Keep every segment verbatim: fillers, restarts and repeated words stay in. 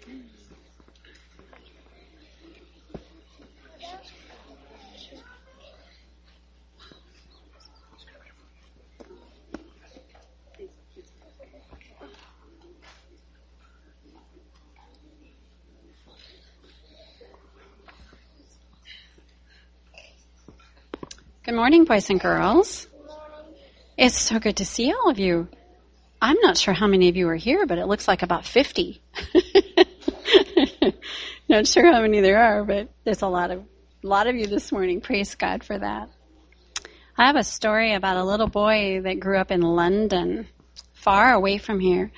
Good morning, boys and girls. It's so good to see all of you. I'm not sure how many of you are here, but it looks like about fifty. Not sure how many there are, but there's a lot of a lot of you this morning. Praise God for that. I have a story about a little boy that grew up in London, far away from here.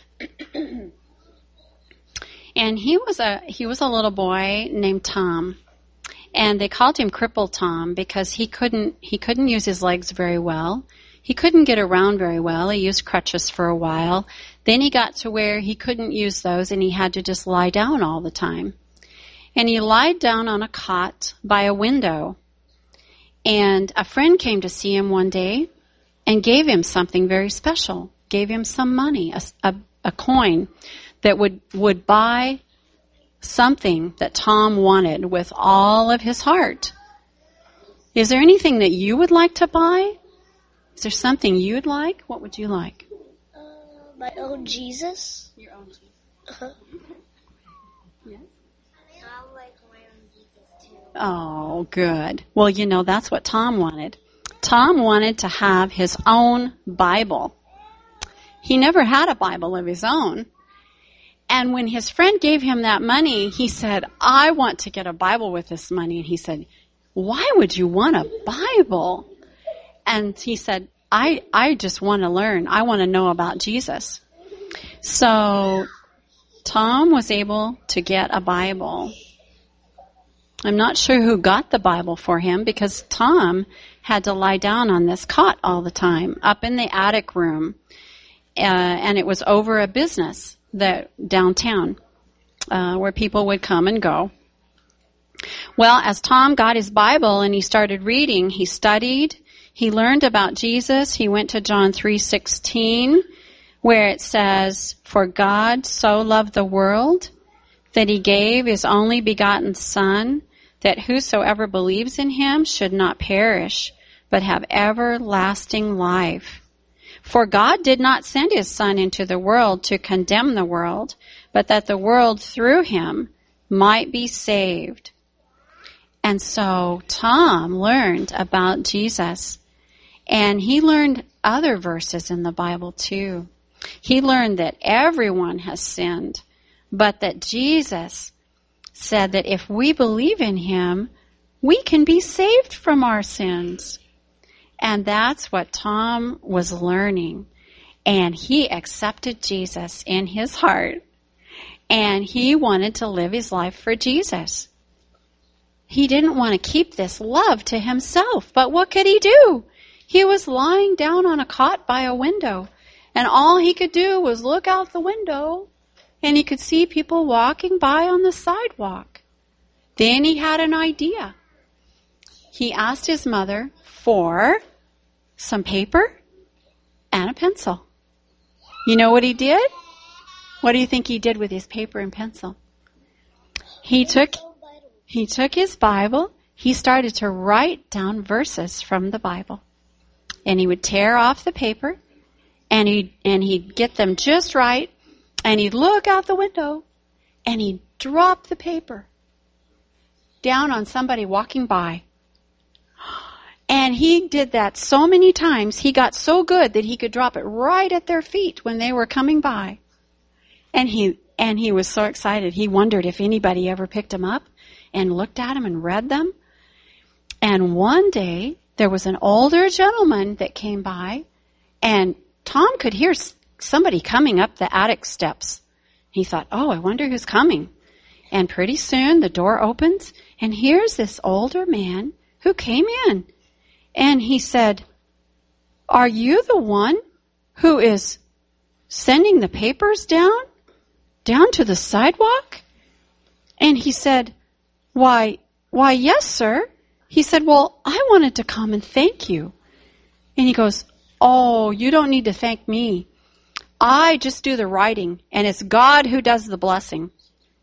And he was a he was a little boy named Tom. And they called him Cripple Tom because he couldn't he couldn't use his legs very well. He couldn't get around very well. He used crutches for a while. Then he got to where he couldn't use those and he had to just lie down all the time. And he lied down on a cot by a window. And a friend came to see him one day and gave him something very special. Gave him some money, a, a, a coin that would, would buy something that Tom wanted with all of his heart. Is there anything that you would like to buy? Is there something you'd like? What would you like? Uh, my own Jesus. Your own Jesus. Uh-huh. Yes. I like my own Jesus too. Oh, good. Well, you know, that's what Tom wanted. Tom wanted to have his own Bible. He never had a Bible of his own. And when his friend gave him that money, he said, I want to get a Bible with this money. And he said, why would you want a Bible? And he said, I, I just want to learn. I want to know about Jesus. So Tom was able to get a Bible. I'm not sure who got the Bible for him because Tom had to lie down on this cot all the time up in the attic room. Uh, and it was over a business that downtown uh, where people would come and go. Well, as Tom got his Bible and he started reading, he studied, he learned about Jesus. He went to John three sixteen where it says, for God so loved the world that he gave his only begotten Son, that whosoever believes in him should not perish, but have everlasting life. For God did not send his Son into the world to condemn the world, but that the world through him might be saved. And so Tom learned about Jesus, and he learned other verses in the Bible too. He learned that everyone has sinned, but that Jesus said that if we believe in him, we can be saved from our sins. And that's what Tom was learning. And he accepted Jesus in his heart. And he wanted to live his life for Jesus. He didn't want to keep this love to himself. But what could he do? He was lying down on a cot by a window. And all he could do was look out the window. And he could see people walking by on the sidewalk. Then he had an idea. He asked his mother for some paper and a pencil. You know what he did? What do you think he did with his paper and pencil? He took he took his Bible, he started to write down verses from the Bible. And he would tear off the paper and he and he'd get them just right, and he'd look out the window and he'd drop the paper down on somebody walking by. And he did that so many times, he got so good that he could drop it right at their feet when they were coming by. And he and he was so excited. He wondered if anybody ever picked him up and looked at him and read them. And one day, there was an older gentleman that came by, and Tom could hear somebody coming up the attic steps. He thought, oh, I wonder who's coming. And pretty soon, the door opens, and here's this older man who came in. And he said, are you the one who is sending the papers down, down to the sidewalk? And he said, why, why, yes, sir. He said, well, I wanted to come and thank you. And he goes, oh, you don't need to thank me. I just do the writing, and it's God who does the blessing.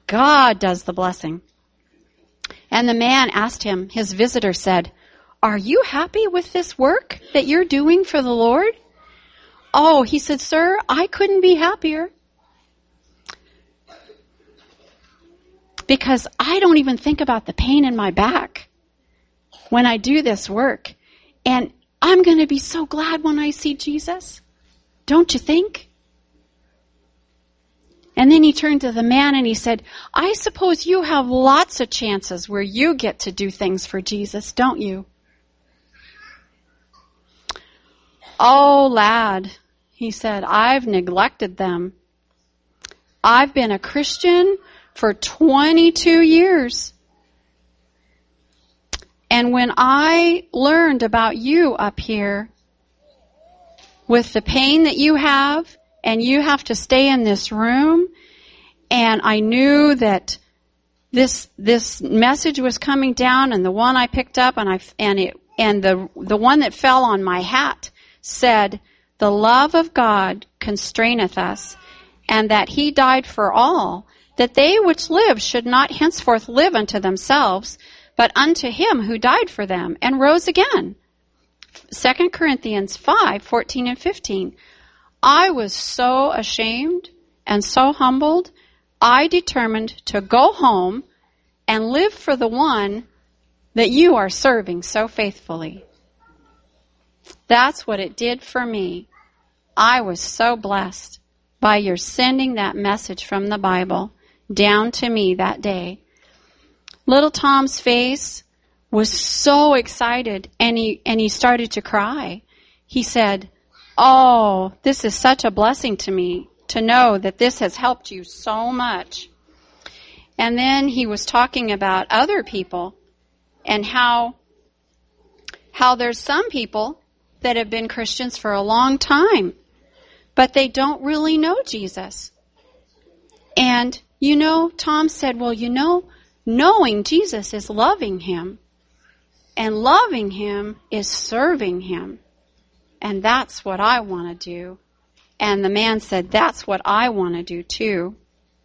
God does the blessing. And the man asked him, his visitor said, "Are you happy with this work that you're doing for the Lord?" "Oh," he said, "Sir, I couldn't be happier. Because I don't even think about the pain in my back when I do this work. And I'm going to be so glad when I see Jesus. Don't you think?" And then he turned to the man and he said, "I suppose you have lots of chances where you get to do things for Jesus, don't you?" "Oh, lad," he said, "I've neglected them. I've been a Christian for twenty-two years. And when I learned about you up here, with the pain that you have, and you have to stay in this room, and I knew that this this message was coming down, and the one I picked up, and I and it and the the one that fell on my hat said, 'The love of God constraineth us, and that He died for all, that they which live should not henceforth live unto themselves, but unto Him who died for them and rose again.'" Second Corinthians five, fourteen and fifteen. I was so ashamed and so humbled, I determined to go home and live for the one that you are serving so faithfully. That's what it did for me. I was so blessed by your sending that message from the Bible down to me that day. Little Tom's face was so excited, and he and he started to cry. He said, "Oh, this is such a blessing to me to know that this has helped you so much." And then he was talking about other people and how how there's some people that have been Christians for a long time, but they don't really know Jesus. And, you know, Tom said, "Well, you know, knowing Jesus is loving Him. And loving Him is serving Him. And that's what I want to do." And the man said, "That's what I want to do too."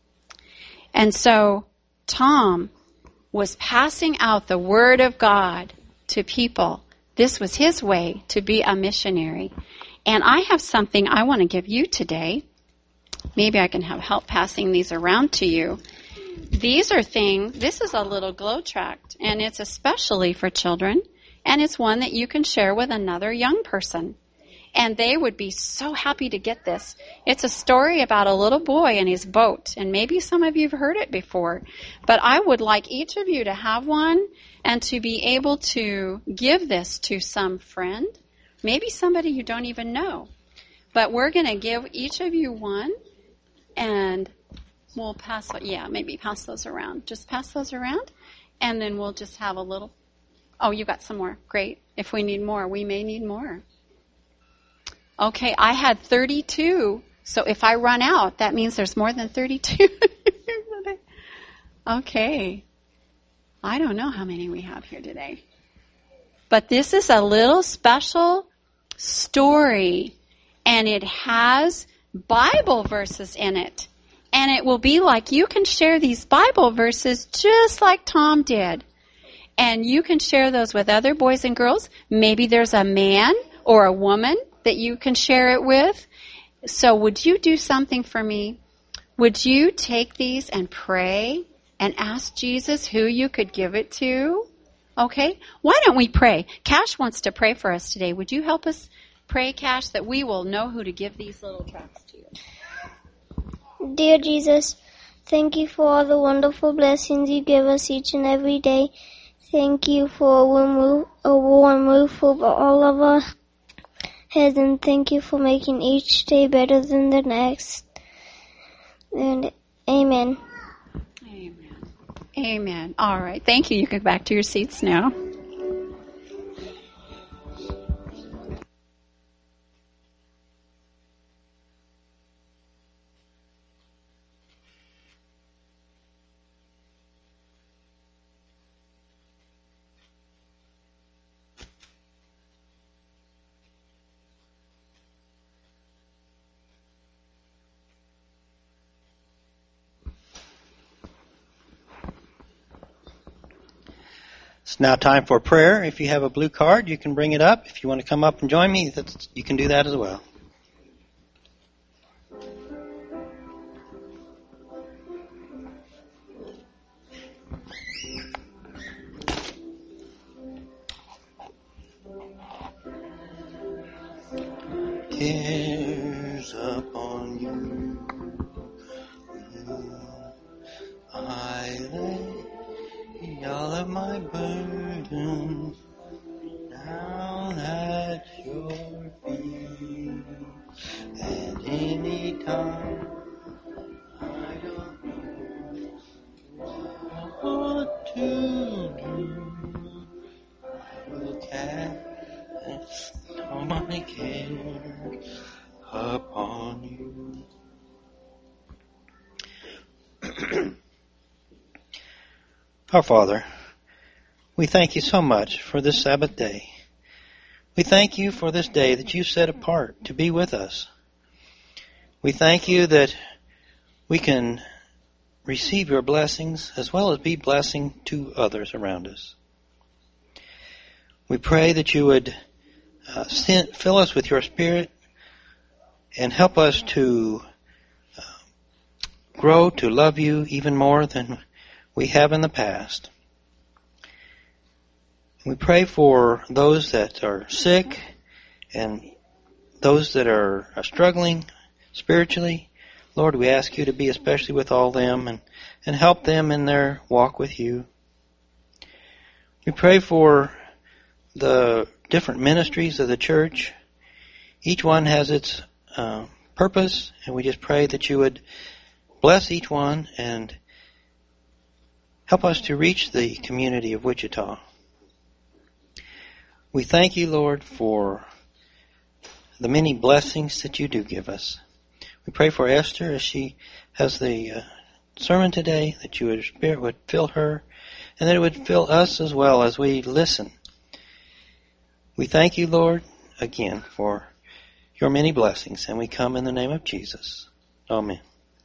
And so Tom was passing out the Word of God to people. This was his way to be a missionary. And I have something I want to give you today. Maybe I can have help passing these around to you. These are things, this is a little glow tract, and it's especially for children, and it's one that you can share with another young person. And they would be so happy to get this. It's a story about a little boy and his boat, and maybe some of you have heard it before. But I would like each of you to have one and to be able to give this to some friend, maybe somebody you don't even know. But we're going to give each of you one, and we'll pass, yeah, maybe pass those around. Just pass those around, and then we'll just have a little. Oh, you got some more. Great. If we need more, we may need more. Okay, I had thirty-two, so if I run out, that means there's more than thirty-two. Okay. I don't know how many we have here today. But this is a little special story, and it has Bible verses in it. And it will be like you can share these Bible verses just like Tom did. And you can share those with other boys and girls. Maybe there's a man or a woman that you can share it with. So would you do something for me? Would you take these and pray and ask Jesus who you could give it to? Okay? Why don't we pray? Cash wants to pray for us today. Would you help us pray, Cash, that we will know who to give these little tracts to? Dear Jesus, thank you for all the wonderful blessings you give us each and every day. Thank you for a warm roof, a warm roof over all of our heads, and thank you for making each day better than the next. And amen. Amen. Amen. All right. Thank you. You can go back to your seats now. It's now time for prayer. If you have a blue card, you can bring it up. If you want to come up and join me, that's, you can do that as well. Cares upon you, I lay all of my burdens down at your feet, and any time I don't know what to do, I will cast all my cares upon you. Our Father, we thank you so much for this Sabbath day. We thank you for this day that you set apart to be with us. We thank you that we can receive your blessings as well as be blessing to others around us. We pray that you would uh, send, fill us with your Spirit and help us to uh, grow to love you even more than we have in the past. We pray for those that are sick and those that are, are struggling spiritually. Lord, we ask you to be especially with all them and, and help them in their walk with you. We pray for the different ministries of the church. Each one has its uh, purpose, and we just pray that you would bless each one and help us to reach the community of Wichita. We thank you, Lord, for the many blessings that you do give us. We pray for Esther as she has the uh, sermon today, that you would, Spirit would fill her, and that it would fill us as well as we listen. We thank you, Lord, again for your many blessings, and we come in the name of Jesus. Amen.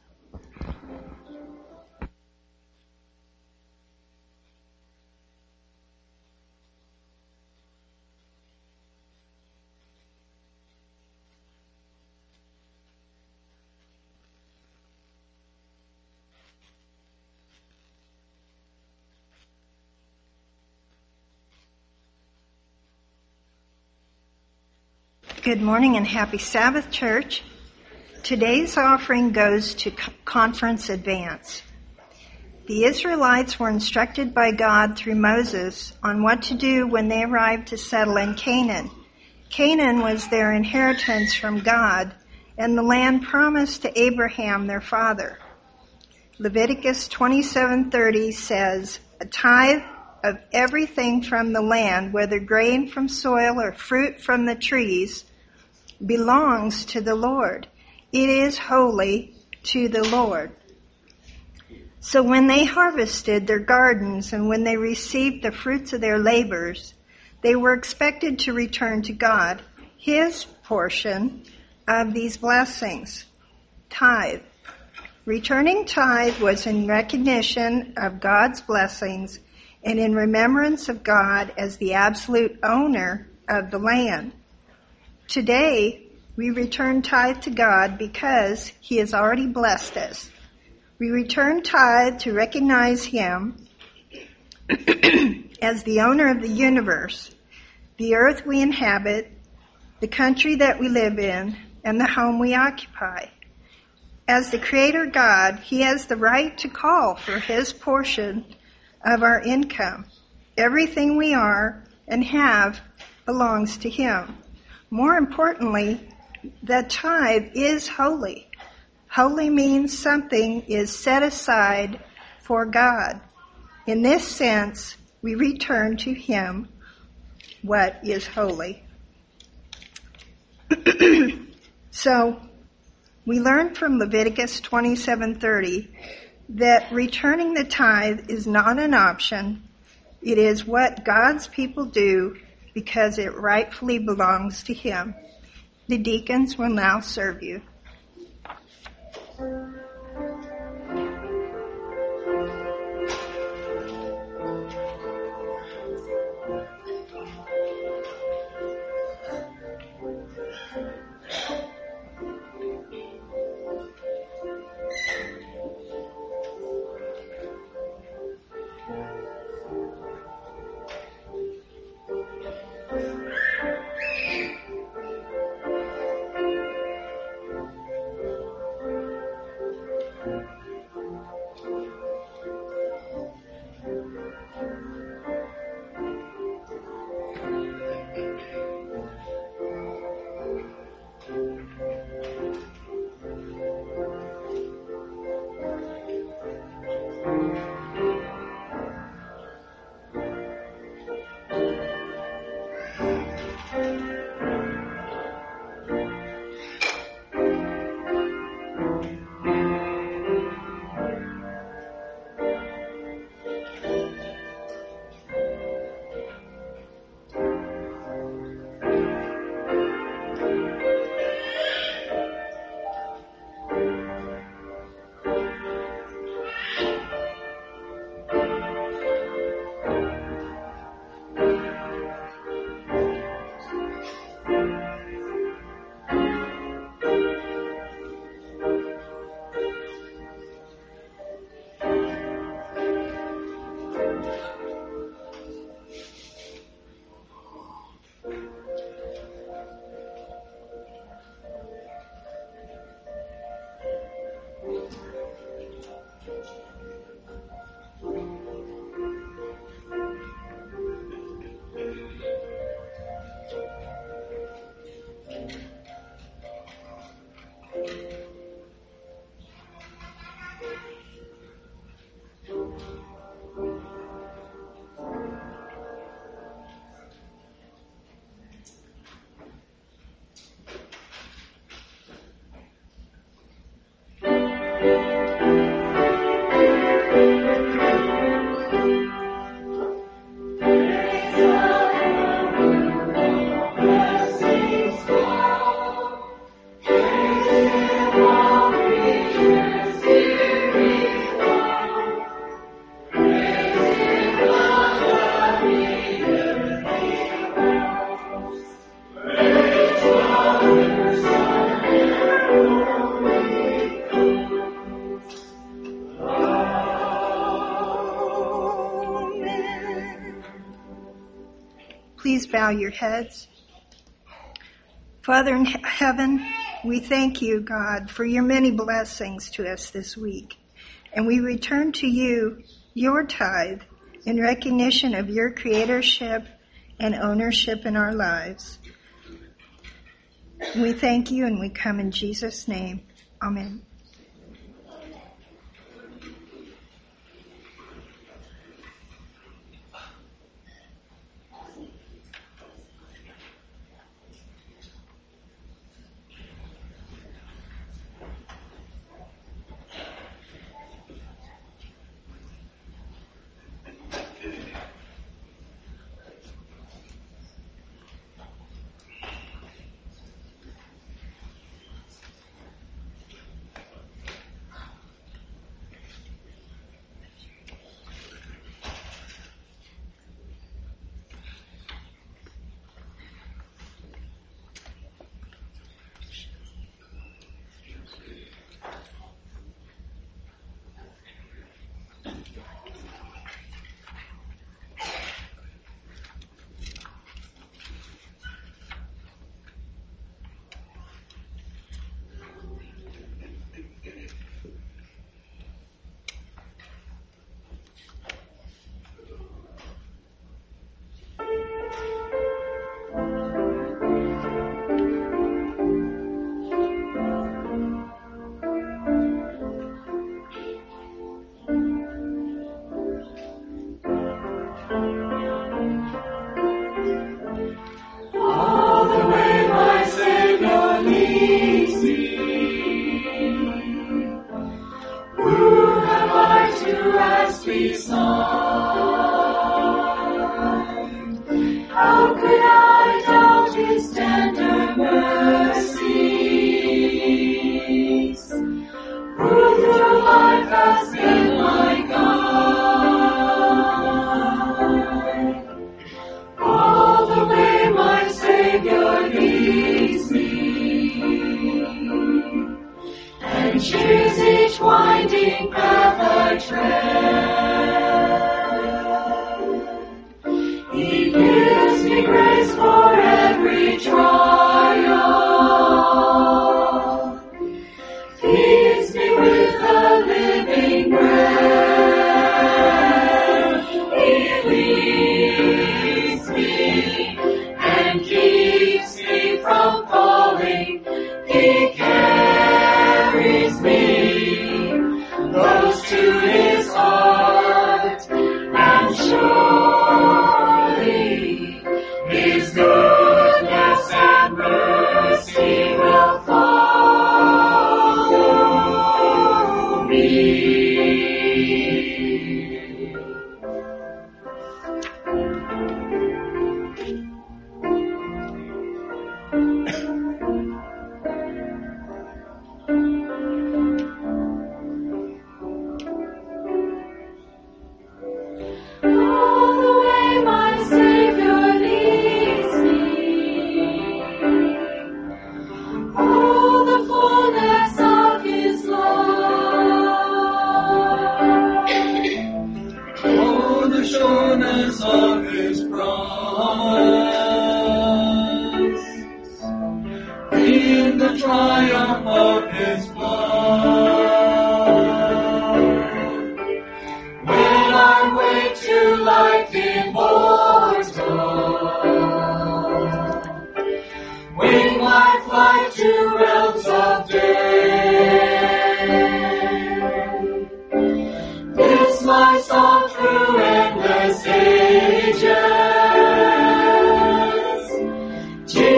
Good morning and happy Sabbath, church. Today's offering goes to Conference Advance. The Israelites were instructed by God through Moses on what to do when they arrived to settle in Canaan. Canaan was their inheritance from God and the land promised to Abraham, their father. Leviticus twenty-seven thirty says, "A tithe of everything from the land, whether grain from soil or fruit from the trees, belongs to the Lord. It is holy to the Lord." So when they harvested their gardens and when they received the fruits of their labors, they were expected to return to God his portion of these blessings. Tithe. Returning tithe was in recognition of God's blessings and in remembrance of God as the absolute owner of the land. Today, we return tithe to God because he has already blessed us. We return tithe to recognize him as the owner of the universe, the earth we inhabit, the country that we live in, and the home we occupy. As the Creator God, he has the right to call for his portion of our income. Everything we are and have belongs to him. More importantly, the tithe is holy. Holy means something is set aside for God. In this sense, we return to him what is holy. So, we learn from Leviticus twenty-seven thirty that returning the tithe is not an option. It is what God's people do because it rightfully belongs to him. The deacons will now serve you. Please bow your heads. Father in heaven, we thank you, God, for your many blessings to us this week. And we return to you your tithe in recognition of your creatorship and ownership in our lives. We thank you and we come in Jesus' name. Amen.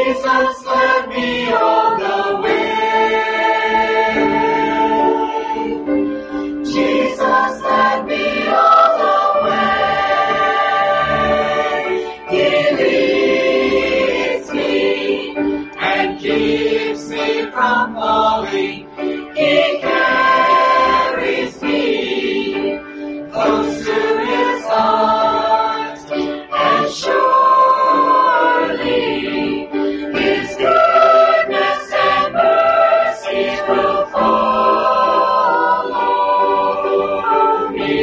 Jesus led me all the way. keeps me from falling. He carries me close to his heart, and surely his goodness and mercy will follow me.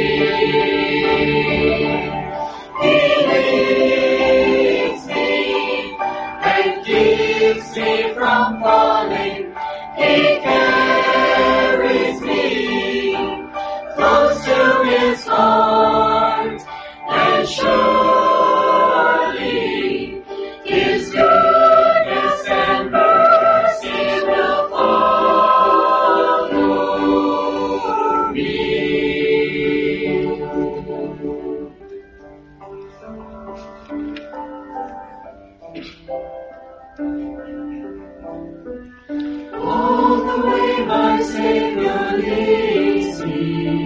He leads me and keeps me from falling. He carries me close to his heart, and surely his goodness and mercy will follow me. All the way my Savior leads me.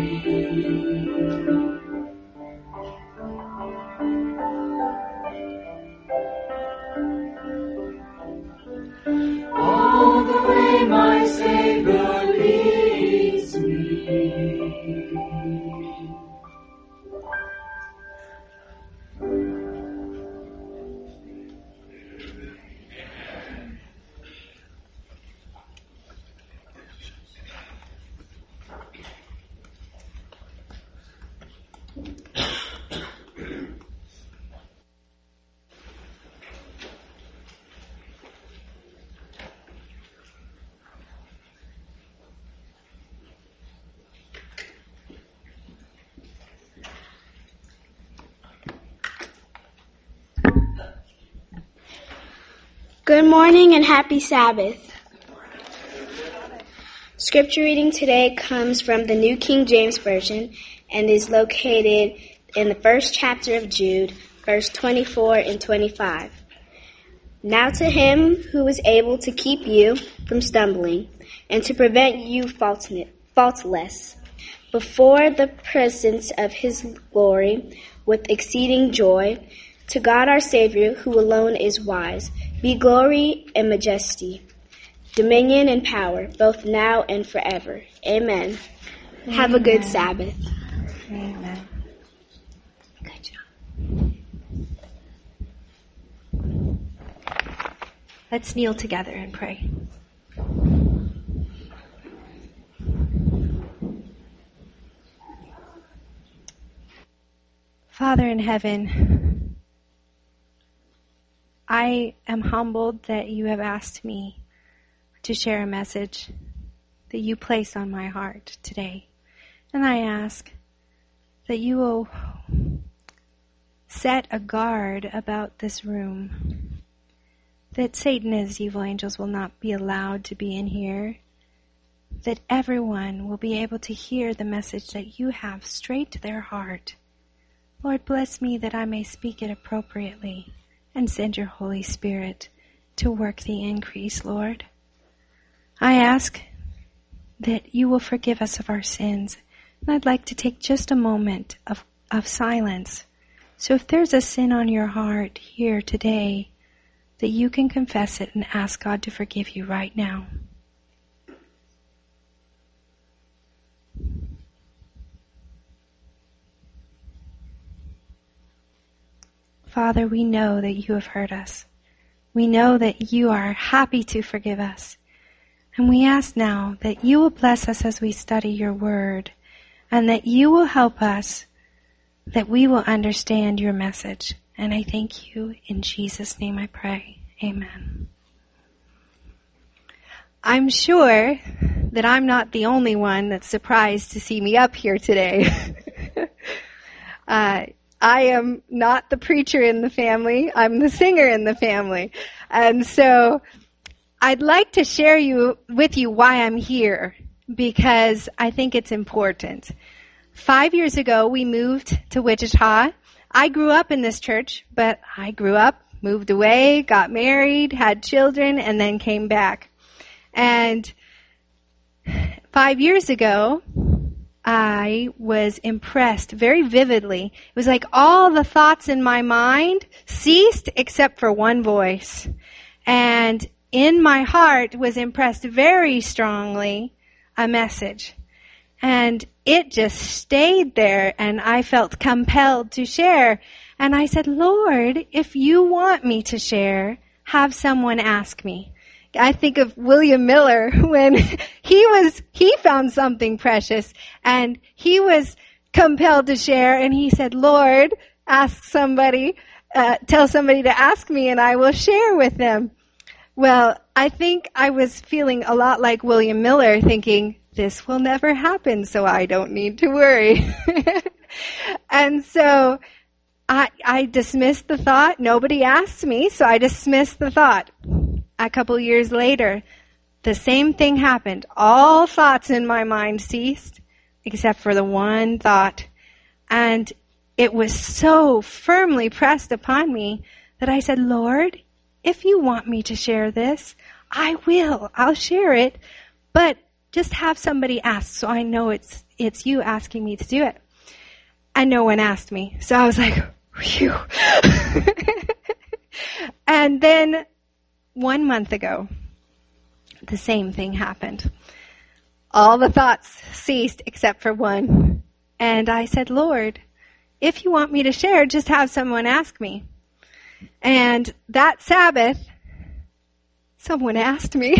All the way my Savior leads me. Good morning and happy Sabbath. Scripture reading today comes from the New King James Version and is located in the first chapter of Jude, verse twenty-four and twenty-five. Now to him who is able to keep you from stumbling and to prevent you faultless before the presence of his glory with exceeding joy, to God our Savior, who alone is wise, be glory and majesty, dominion and power, both now and forever. Amen. Amen. Have a good Sabbath. Amen. Good job. Let's kneel together and pray. Father in heaven, I am humbled that you have asked me to share a message that you place on my heart today. And I ask that you will set a guard about this room, that Satan and his evil angels will not be allowed to be in here, that everyone will be able to hear the message that you have straight to their heart. Lord, bless me that I may speak it appropriately, and send your Holy Spirit to work the increase, Lord. I ask that you will forgive us of our sins. And I'd like to take just a moment of, of silence. So if there's a sin on your heart here today, that you can confess it and ask God to forgive you right now. Father, we know that you have heard us. We know that you are happy to forgive us. And we ask now that you will bless us as we study your word, and that you will help us, that we will understand your message. And I thank you. In Jesus' name I pray. Amen. I'm sure that I'm not the only one that's surprised to see me up here today. uh, I am not the preacher in the family. I'm the singer in the family. And so I'd like to share you with you why I'm here, because I think it's important. Five years ago, we moved to Wichita. I grew up in this church, but I grew up, moved away, got married, had children, and then came back. And five years ago, I was impressed very vividly. It was like all the thoughts in my mind ceased except for one voice. And in my heart was impressed very strongly a message. And it just stayed there, and I felt compelled to share. And I said, Lord, if you want me to share, have someone ask me. I think of William Miller when he was, he found something precious, and he was compelled to share, and he said, Lord, ask somebody, uh, tell somebody to ask me, and I will share with them. Well, I think I was feeling a lot like William Miller, thinking, this will never happen, so I don't need to worry. And so I, I dismissed the thought. Nobody asked me, so I dismissed the thought. A couple years later, the same thing happened. All thoughts in my mind ceased, except for the one thought. And it was so firmly pressed upon me that I said, Lord, if you want me to share this, I will. I'll share it. But just have somebody ask so I know it's it's you asking me to do it. And no one asked me. So I was like, phew. And then one month ago, the same thing happened. All the thoughts ceased except for one. And I said, Lord, if you want me to share, just have someone ask me. And that Sabbath, someone asked me.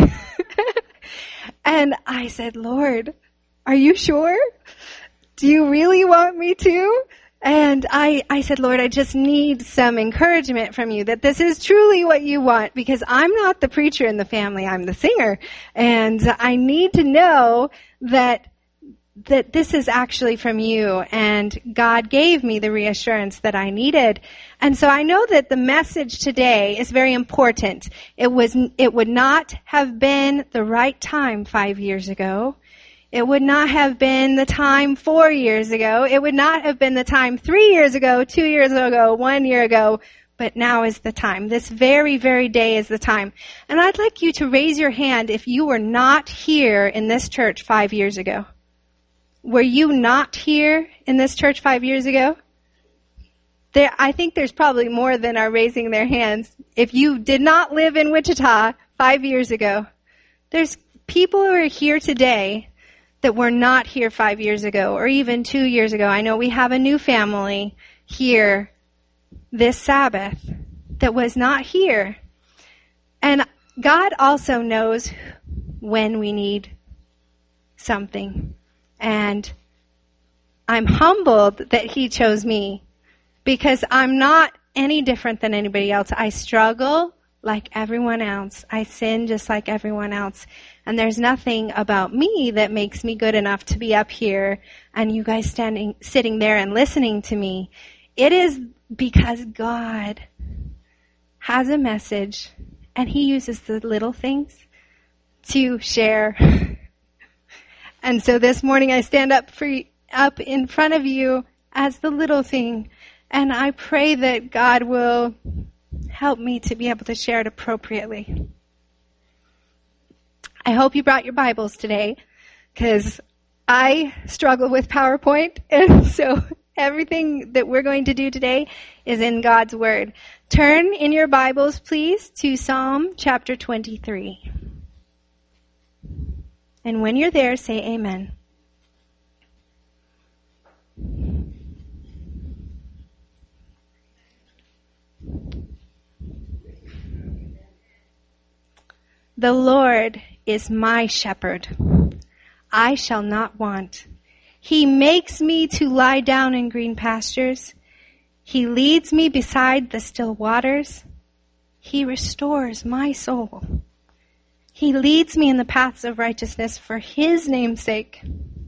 And I said, Lord, are you sure? Do you really want me to? And I, I said, Lord, I just need some encouragement from you that this is truly what you want, because I'm not the preacher in the family, I'm the singer. And I need to know that that this is actually from you, and God gave me the reassurance that I needed. And so I know that the message today is very important. It was, it would not have been the right time five years ago. It would not have been the time four years ago. It would not have been the time three years ago, two years ago, one year ago. But now is the time. This very, very day is the time. And I'd like you to raise your hand if you were not here in this church five years ago. Were you not here in this church five years ago? There, I think there's probably more than are raising their hands. If you did not live in Wichita five years ago, there's people who are here today that were not here five years ago or even two years ago. I know we have a new family here this Sabbath that was not here. And God also knows when we need something. And I'm humbled that He chose me, because I'm not any different than anybody else. I struggle like everyone else. I sin just like everyone else. And there's nothing about me that makes me good enough to be up here and you guys standing, sitting there and listening to me. It is because God has a message, and He uses the little things to share. And so this morning I stand up for up in front of you as the little thing, and I pray that God will help me to be able to share it appropriately. I hope you brought your Bibles today, because I struggle with PowerPoint, and so everything that we're going to do today is in God's Word. Turn in your Bibles, please, to Psalm chapter twenty-three. And when you're there, say amen. The Lord is my shepherd. I shall not want. He makes me to lie down in green pastures. He leads me beside the still waters. He restores my soul. He leads me in the paths of righteousness for His name's sake.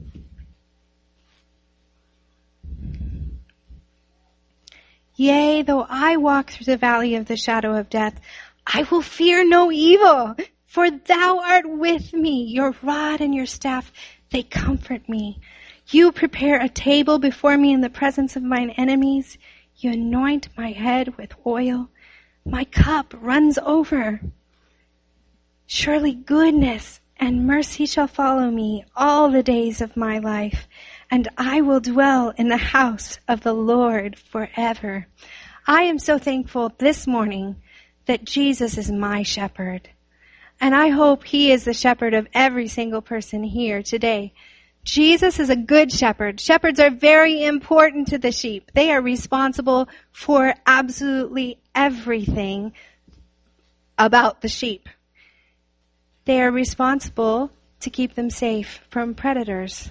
Yea, though I walk through the valley of the shadow of death, I will fear no evil, for Thou art with me. Your rod and your staff, they comfort me. You prepare a table before me in the presence of mine enemies. You anoint my head with oil. My cup runs over. Surely goodness and mercy shall follow me all the days of my life, and I will dwell in the house of the Lord forever. I am so thankful this morning that Jesus is my shepherd. And I hope he is the shepherd of every single person here today. Jesus is a good shepherd. Shepherds are very important to the sheep. They are responsible for absolutely everything about the sheep. They are responsible to keep them safe from predators.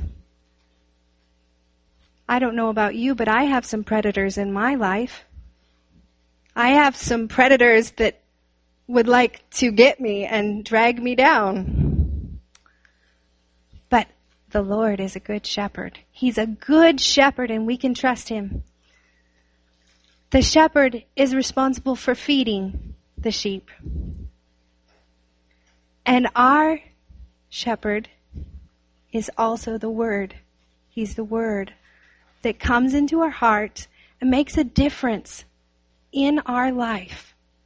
I don't know about you, but I have some predators in my life. I have some predators that would like to get me and drag me down. But the Lord is a good shepherd. He's a good shepherd and we can trust him. The shepherd is responsible for feeding the sheep. And our shepherd is also the Word. He's the Word that comes into our heart and makes a difference in our life.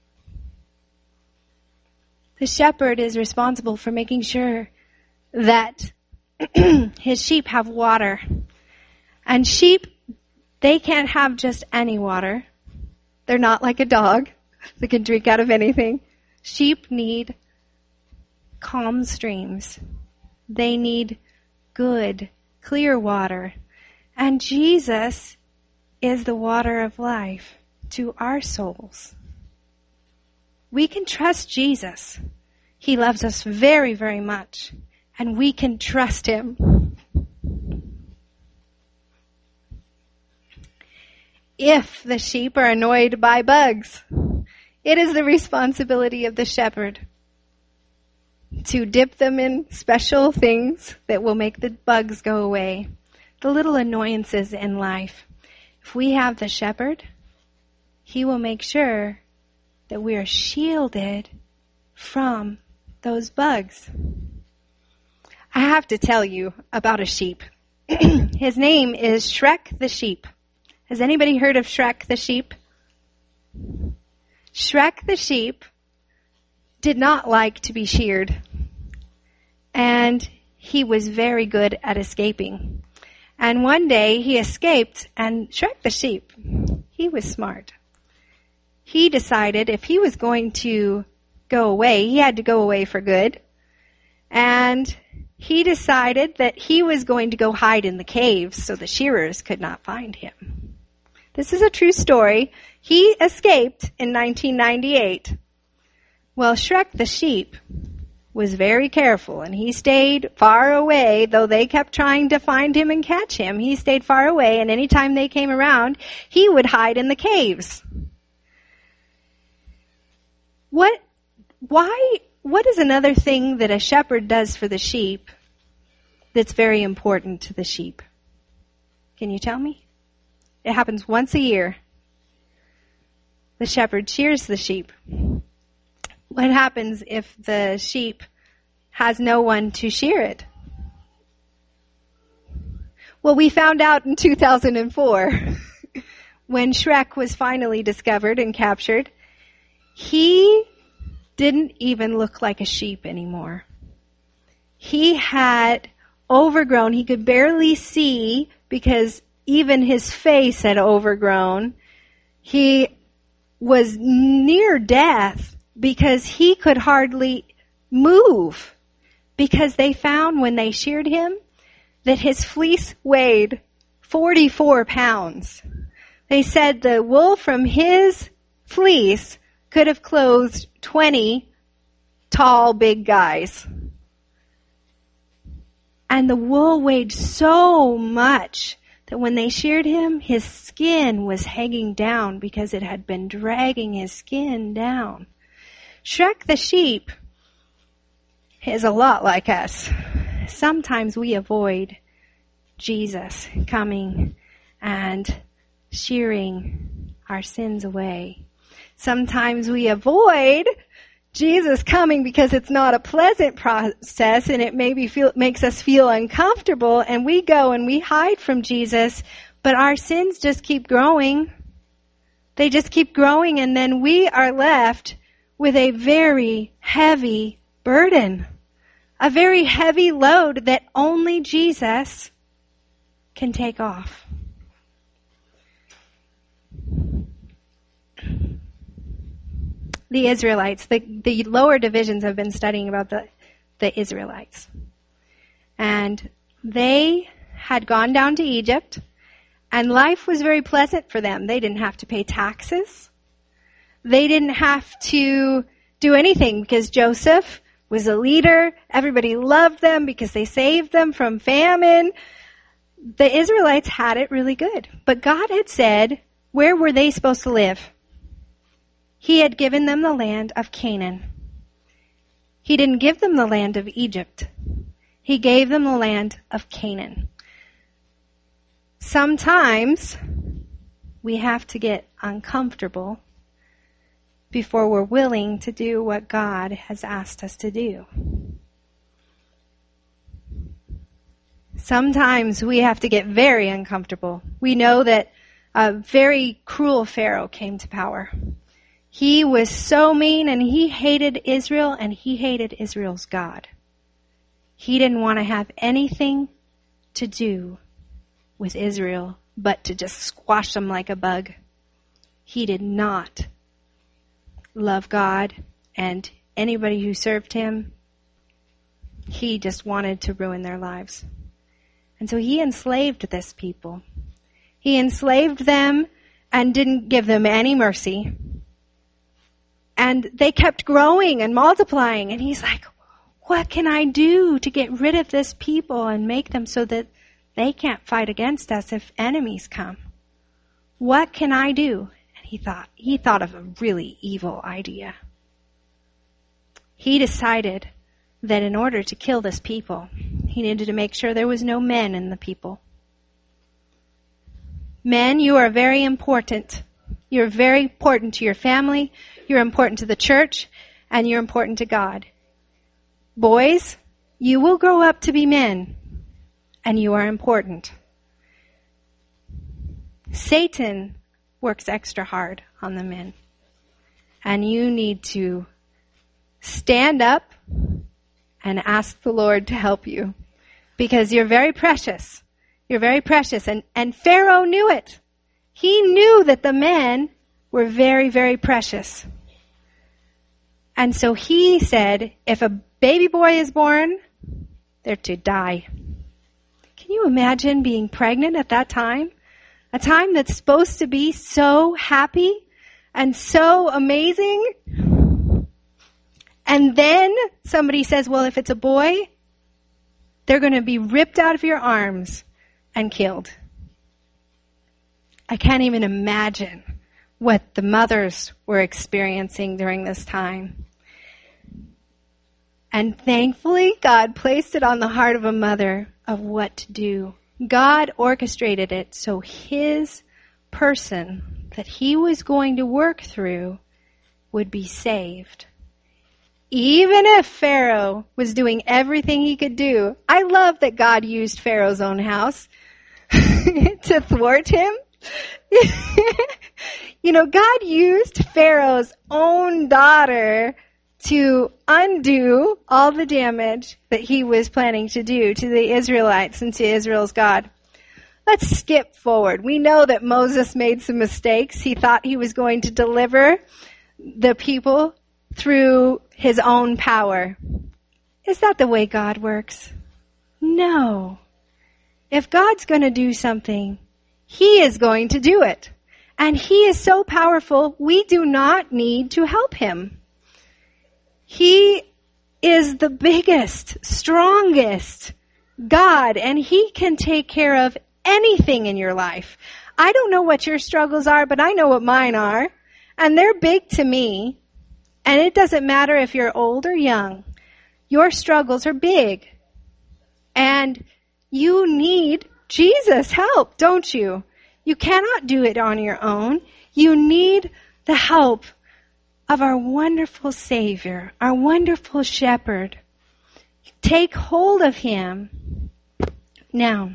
The shepherd is responsible for making sure that his sheep have water. And sheep, they can't have just any water. They're not like a dog that can drink out of anything. Sheep need calm streams. They need good, clear water. And Jesus is the water of life to our souls. We can trust Jesus. He loves us very, very much. And we can trust him. If the sheep are annoyed by bugs, it is the responsibility of the shepherd to dip them in special things that will make the bugs go away. The little annoyances in life. If we have the shepherd, he will make sure that we are shielded from those bugs. I have to tell you about a sheep. His name is Shrek the sheep. Has anybody heard of Shrek the sheep? Shrek the sheep did not like to be sheared. And he was very good at escaping. And one day he escaped, and Shrek the sheep, he was smart. He decided if he was going to go away, he had to go away for good. And he decided that he was going to go hide in the caves so the shearers could not find him. This is a true story. He escaped in nineteen ninety-eight. Well, Shrek the sheep was very careful, and he stayed far away, though they kept trying to find him and catch him. He stayed far away, and any time they came around, he would hide in the caves. What, why, what is another thing that a shepherd does for the sheep that's very important to the sheep? Can you tell me? It happens once a year. The shepherd shears the sheep. What happens if the sheep has no one to shear it? Well, we found out in two thousand four when Shrek was finally discovered and captured. He didn't even look like a sheep anymore. He had overgrown. He could barely see because even his face had overgrown. He was near death because he could hardly move, because they found when they sheared him that his fleece weighed forty-four pounds. They said the wool from his fleece could have clothed twenty tall, big guys. And the wool weighed so much that when they sheared him, his skin was hanging down because it had been dragging his skin down. Shrek the sheep is a lot like us. Sometimes we avoid Jesus coming and shearing our sins away. Sometimes we avoid Jesus coming because it's not a pleasant process and it maybe feel, makes us feel uncomfortable, and we go and we hide from Jesus, but our sins just keep growing. They just keep growing, and then we are left with a very heavy burden, a very heavy load that only Jesus can take off. the Israelites. The, the lower divisions have been studying about the, the Israelites. And they had gone down to Egypt, and life was very pleasant for them. They didn't have to pay taxes. They didn't have to do anything because Joseph was a leader. Everybody loved them because they saved them from famine. The Israelites had it really good. But God had said, where were they supposed to live? He had given them the land of Canaan. He didn't give them the land of Egypt. He gave them the land of Canaan. Sometimes we have to get uncomfortable before we're willing to do what God has asked us to do. Sometimes we have to get very uncomfortable. We know that a very cruel Pharaoh came to power. He was so mean, and he hated Israel, and he hated Israel's God. He didn't want to have anything to do with Israel but to just squash them like a bug. He did not love God and anybody who served him. He just wanted to ruin their lives. And so he enslaved this people. He enslaved them and didn't give them any mercy. And they kept growing and multiplying. And he's like, what can I do to get rid of this people and make them so that they can't fight against us if enemies come? What can I do? And he thought, he thought of a really evil idea. He decided that in order to kill this people, he needed to make sure there was no men in the people. Men, you are very important. You're very important to your family, you're important to the church, and you're important to God. Boys, you will grow up to be men, and you are important. Satan works extra hard on the men, and you need to stand up and ask the Lord to help you, because you're very precious. You're very precious, and, and Pharaoh knew it. He knew that the men were very, very precious. And so he said, if a baby boy is born, they're to die. Can you imagine being pregnant at that time? A time that's supposed to be so happy and so amazing. And then somebody says, well, if it's a boy, they're going to be ripped out of your arms and killed. I can't even imagine what the mothers were experiencing during this time. And thankfully, God placed it on the heart of a mother of what to do. God orchestrated it so his person that he was going to work through would be saved. Even if Pharaoh was doing everything he could do. I love that God used Pharaoh's own house to thwart him. You know, God used Pharaoh's own daughter to undo all the damage that he was planning to do to the Israelites and to Israel's God. Let's skip forward. We know that Moses made some mistakes. He thought he was going to deliver the people through his own power. Is that the way God works? No. If God's going to do something, he is going to do it. And he is so powerful, we do not need to help him. He is the biggest, strongest God, and he can take care of anything in your life. I don't know what your struggles are, but I know what mine are. And they're big to me. And it doesn't matter if you're old or young. Your struggles are big. And you need Jesus' help, don't you? You cannot do it on your own. You need the help of our wonderful Savior, our wonderful Shepherd. Take hold of him. Now,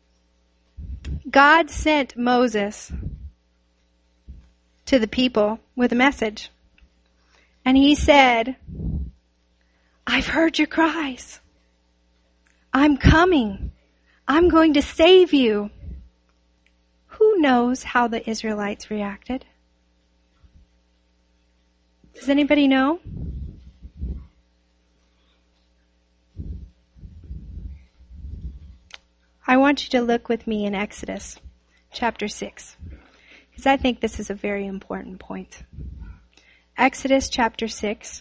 God sent Moses to the people with a message. And he said, I've heard your cries. I'm coming. I'm going to save you. Who knows how the Israelites reacted? Does anybody know? I want you to look with me in Exodus chapter six, because I think this is a very important point. Exodus chapter six.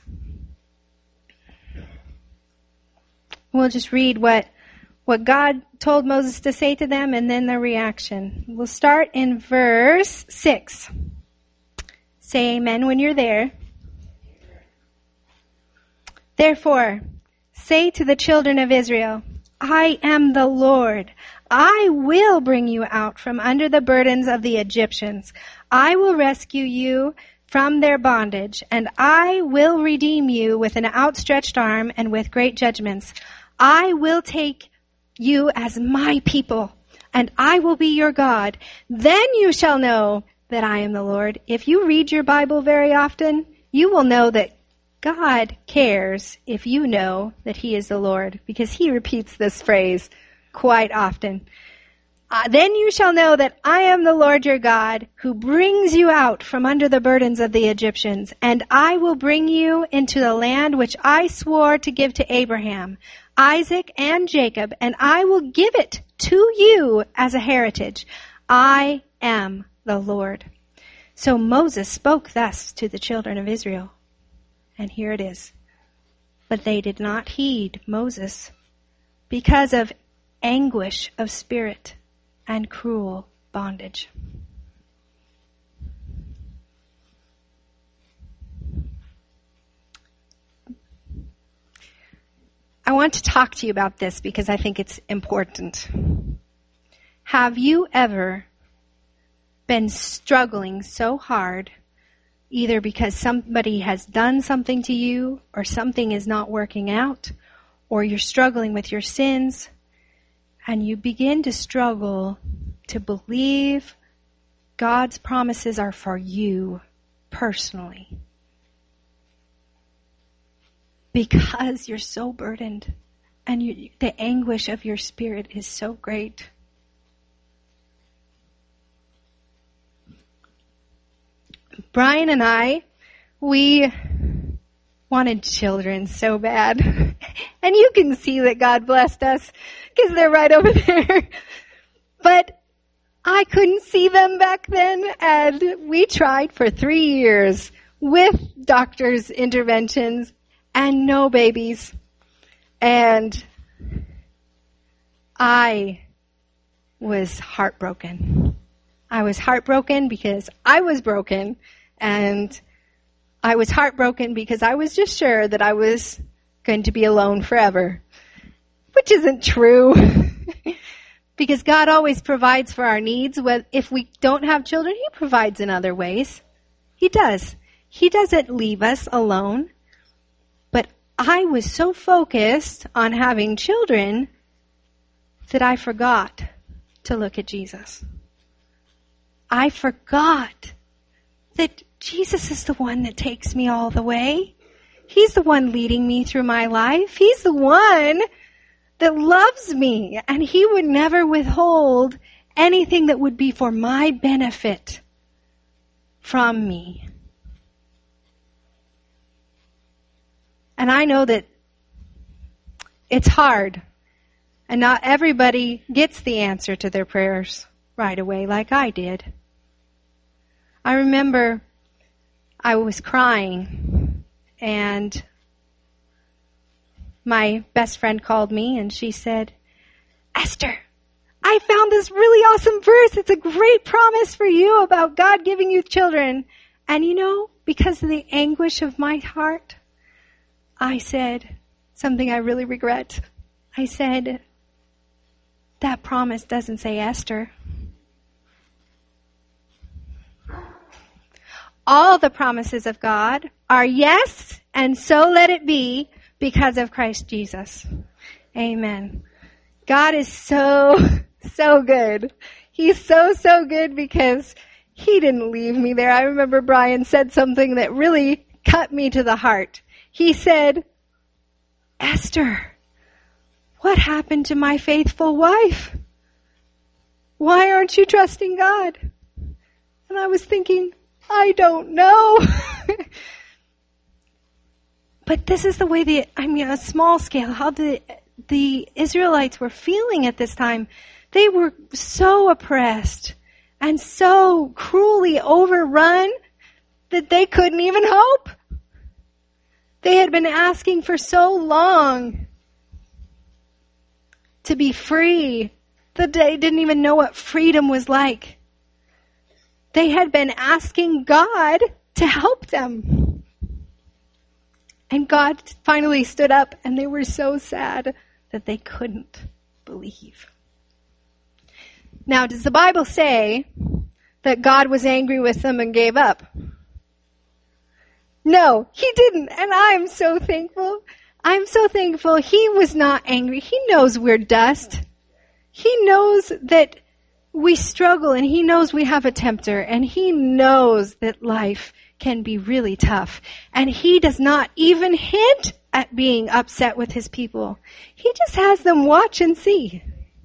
We'll just read what, what God told Moses to say to them and then their reaction. We'll start in verse six. Say amen when you're there. Therefore, say to the children of Israel, I am the Lord. I will bring you out from under the burdens of the Egyptians. I will rescue you from their bondage, and I will redeem you with an outstretched arm and with great judgments. I will take you as my people, and I will be your God. Then you shall know that I am the Lord. If you read your Bible very often, you will know that God cares if you know that He is the Lord, because He repeats this phrase quite often. Uh, then you shall know that I am the Lord your God, who brings you out from under the burdens of the Egyptians, and I will bring you into the land which I swore to give to Abraham, Isaac, and Jacob, and I will give it to you as a heritage. I am the Lord. So Moses spoke thus to the children of Israel. And here it is. But they did not heed Moses because of anguish of spirit and cruel bondage. I want to talk to you about this because I think it's important. Have you ever been struggling so hard, either because somebody has done something to you, or something is not working out, or you're struggling with your sins, and you begin to struggle to believe God's promises are for you personally, because you're so burdened and you, the anguish of your spirit is so great? Brian and I, we wanted children so bad. And you can see that God blessed us because they're right over there. But I couldn't see them back then, and we tried for three years with doctors' interventions and no babies. And I was heartbroken. I was heartbroken because I was broken, and I was heartbroken because I was just sure that I was going to be alone forever, which isn't true. Because God always provides for our needs. If we don't have children, He provides in other ways. He does. He doesn't leave us alone. But I was so focused on having children that I forgot to look at Jesus. I forgot that Jesus is the one that takes me all the way. He's the one leading me through my life. He's the one that loves me, and He would never withhold anything that would be for my benefit from me. And I know that it's hard, and not everybody gets the answer to their prayers right away like I did. I remember I was crying, and my best friend called me and she said, Esther, I found this really awesome verse. It's a great promise for you about God giving you children. And you know, because of the anguish of my heart, I said something I really regret. I said, that promise doesn't say Esther. All the promises of God are yes, and so let it be, because of Christ Jesus. Amen. God is so, so good. He's so, so good because He didn't leave me there. I remember Brian said something that really cut me to the heart. He said, Esther, what happened to my faithful wife? Why aren't you trusting God? And I was thinking, I don't know. But this is the way the, I mean, a small scale, how the, the Israelites were feeling at this time. They were so oppressed and so cruelly overrun that they couldn't even hope. They had been asking for so long to be free that they didn't even know what freedom was like. They had been asking God to help them. And God finally stood up, and they were so sad that they couldn't believe. Now, does the Bible say that God was angry with them and gave up? No, he didn't. And I'm so thankful. I'm so thankful he was not angry. He knows we're dust. He knows that we struggle, and he knows we have a tempter, and he knows that life can be really tough. And he does not even hint at being upset with his people. He just has them watch and see.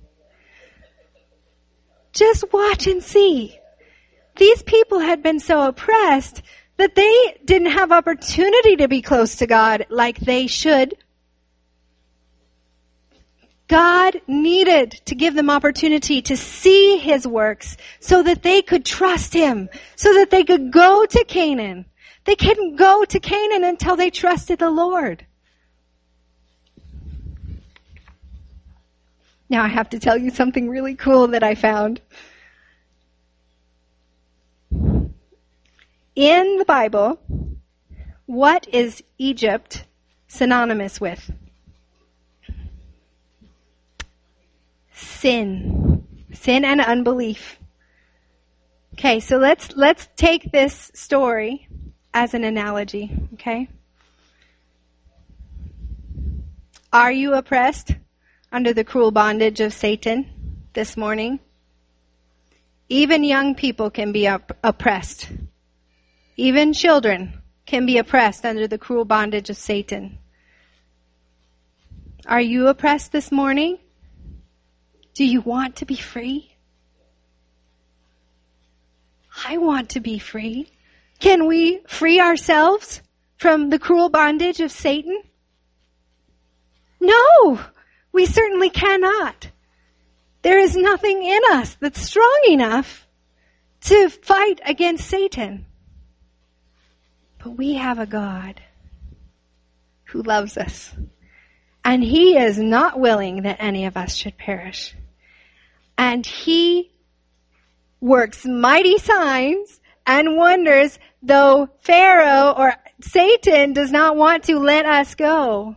Just watch and see. These people had been so oppressed that they didn't have opportunity to be close to God like they should. God needed to give them opportunity to see his works so that they could trust him, so that they could go to Canaan. They couldn't go to Canaan until they trusted the Lord. Now I have to tell you something really cool that I found. In the Bible, what is Egypt synonymous with? Sin. Sin and unbelief. Okay, so let's let's take this story as an analogy, okay? Are you oppressed under the cruel bondage of Satan this morning? Even young people can be op- oppressed. Even children can be oppressed under the cruel bondage of Satan. Are you oppressed this morning? Do you want to be free? I want to be free. Can we free ourselves from the cruel bondage of Satan? No, we certainly cannot. There is nothing in us that's strong enough to fight against Satan. But we have a God who loves us. And he is not willing that any of us should perish. And he works mighty signs and wonders, though Pharaoh or Satan does not want to let us go.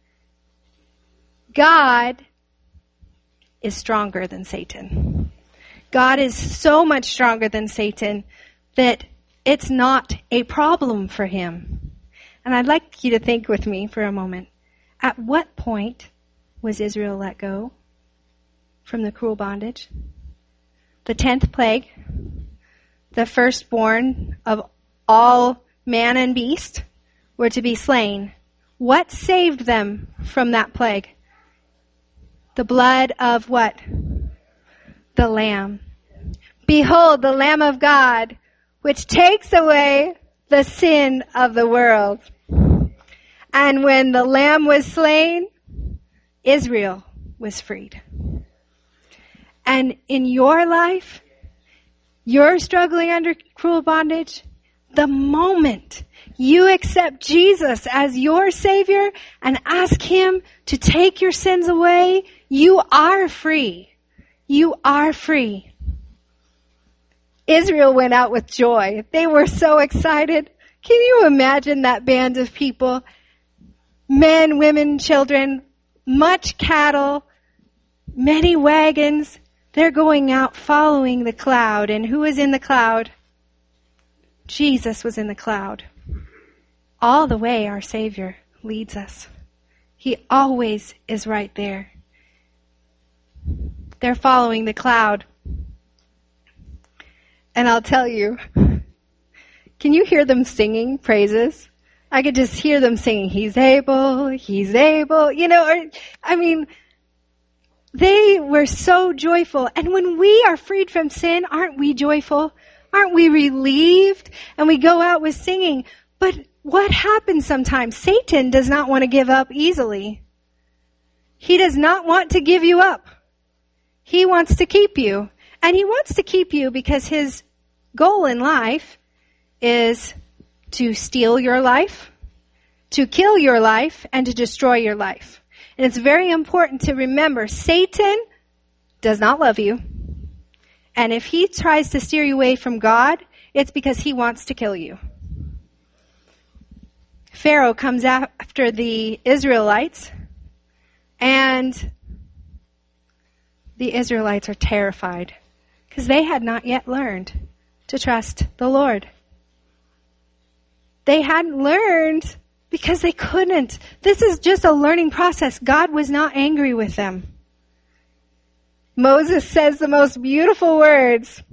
God is stronger than Satan. God is so much stronger than Satan that it's not a problem for him. And I'd like you to think with me for a moment. At what point was Israel let go from the cruel bondage? The tenth plague, the firstborn of all man and beast were to be slain. What saved them from that plague? The blood of what? The Lamb. Behold, the Lamb of God, which takes away the sin of the world. And when the Lamb was slain, Israel was freed. And in your life, you're struggling under cruel bondage. The moment you accept Jesus as your Savior and ask him to take your sins away, you are free. You are free. Israel went out with joy. They were so excited. Can you imagine that band of people? Men, women, children, much cattle, many wagons. They're going out following the cloud. And who is in the cloud? Jesus was in the cloud. All the way our Savior leads us. He always is right there. They're following the cloud. And I'll tell you, can you hear them singing praises? I could just hear them singing, he's able, he's able, you know, or, I mean, they were so joyful. And when we are freed from sin, aren't we joyful? Aren't we relieved? And we go out with singing. But what happens sometimes? Satan does not want to give up easily. He does not want to give you up. He wants to keep you. And he wants to keep you because his goal in life is to steal your life, to kill your life, and to destroy your life. And it's very important to remember, Satan does not love you. And if he tries to steer you away from God, it's because he wants to kill you. Pharaoh comes after the Israelites, and the Israelites are terrified because they had not yet learned to trust the Lord. They hadn't learned because they couldn't. This is just a learning process. God was not angry with them. Moses says the most beautiful words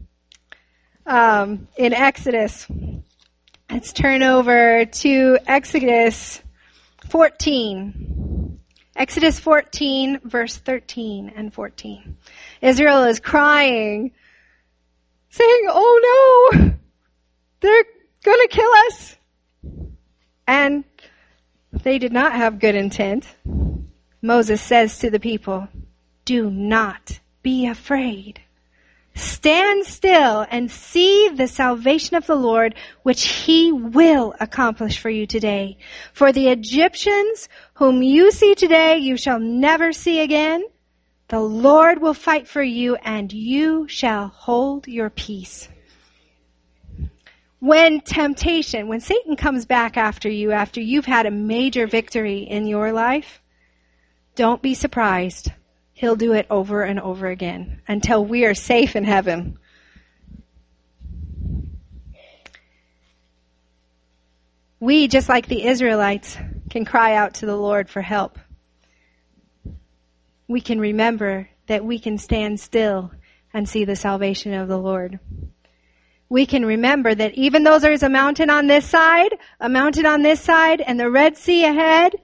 um, in Exodus. Let's turn over to Exodus fourteen. Exodus fourteen, verse thirteen and fourteen. Israel is crying, saying, "Oh no, they're going to kill us." And they did not have good intent. Moses says to the people, "Do not be afraid. Stand still and see the salvation of the Lord, which he will accomplish for you today. For the Egyptians whom you see today, you shall never see again. The Lord will fight for you, and you shall hold your peace." When temptation, when Satan comes back after you, after you've had a major victory in your life, don't be surprised. He'll do it over and over again until we are safe in heaven. We, just like the Israelites, can cry out to the Lord for help. We can remember that we can stand still and see the salvation of the Lord. We can remember that even though there's a mountain on this side, a mountain on this side, and the Red Sea ahead,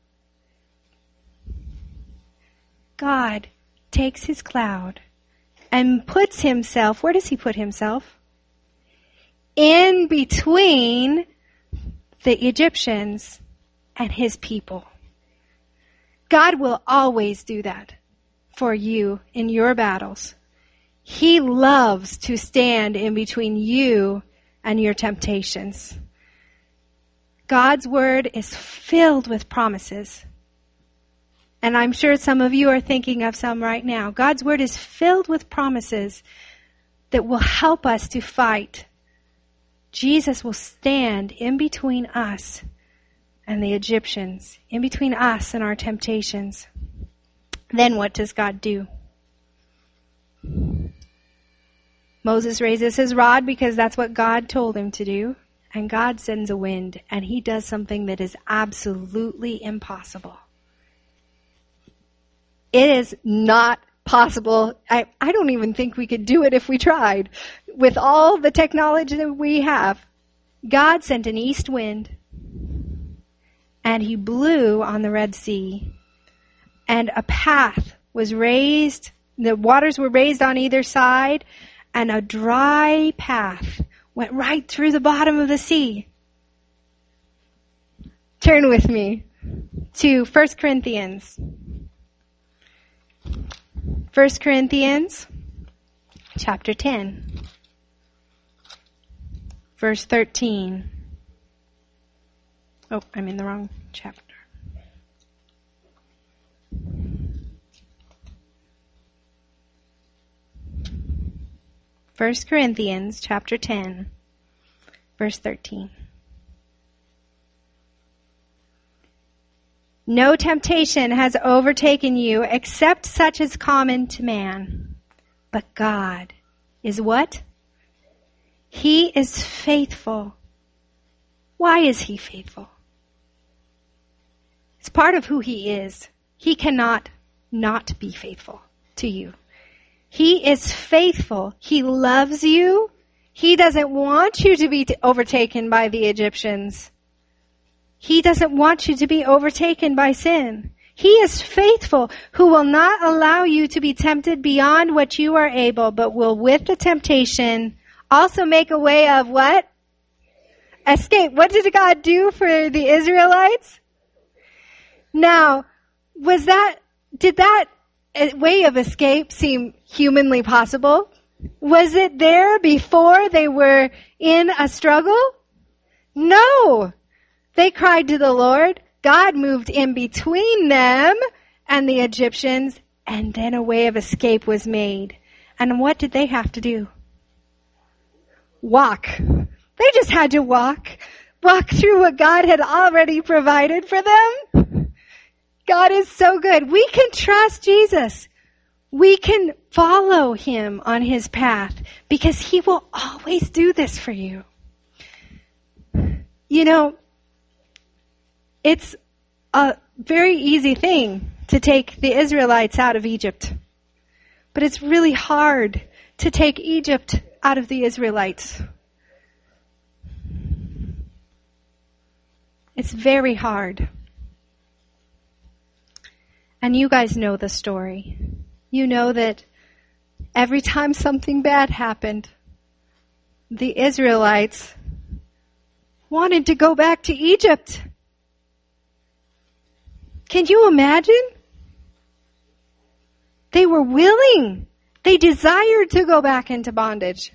God takes his cloud and puts himself, where does he put himself? In between the Egyptians and his people. God will always do that for you in your battles. He loves to stand in between you and your temptations. God's word is filled with promises. And I'm sure some of you are thinking of some right now. God's word is filled with promises that will help us to fight. Jesus will stand in between us and the Egyptians, in between us and our temptations. Then what does God do? Moses raises his rod because that's what God told him to do. And God sends a wind, and he does something that is absolutely impossible. It is not possible. I, I don't even think we could do it if we tried. With all the technology that we have, God sent an east wind, and he blew on the Red Sea, and a path was raised. The waters were raised on either side, and a dry path went right through the bottom of the sea. Turn with me to First Corinthians. First Corinthians chapter ten, verse thirteen. Oh, I'm in the wrong chapter. First Corinthians chapter ten, verse thirteen. No temptation has overtaken you except such as common to man. But God is what? He is faithful. Why is he faithful? It's part of who he is. He cannot not be faithful to you. He is faithful. He loves you. He doesn't want you to be overtaken by the Egyptians. He doesn't want you to be overtaken by sin. He is faithful, who will not allow you to be tempted beyond what you are able, but will with the temptation also make a way of what? escape. What did God do for the Israelites? Now, was that, did that way of escape seem humanly possible? Was it there before they were in a struggle? No. They cried to the Lord. God moved in between them and the Egyptians, and then a way of escape was made. And what did they have to do? Walk. They just had to walk. Walk through what God had already provided for them. God is so good. We can trust Jesus. We can follow him on his path because he will always do this for you. You know, it's a very easy thing to take the Israelites out of Egypt. But it's really hard to take Egypt out of the Israelites. It's very hard. And you guys know the story. You know that every time something bad happened, the Israelites wanted to go back to Egypt. Can you imagine? They were willing. They desired to go back into bondage.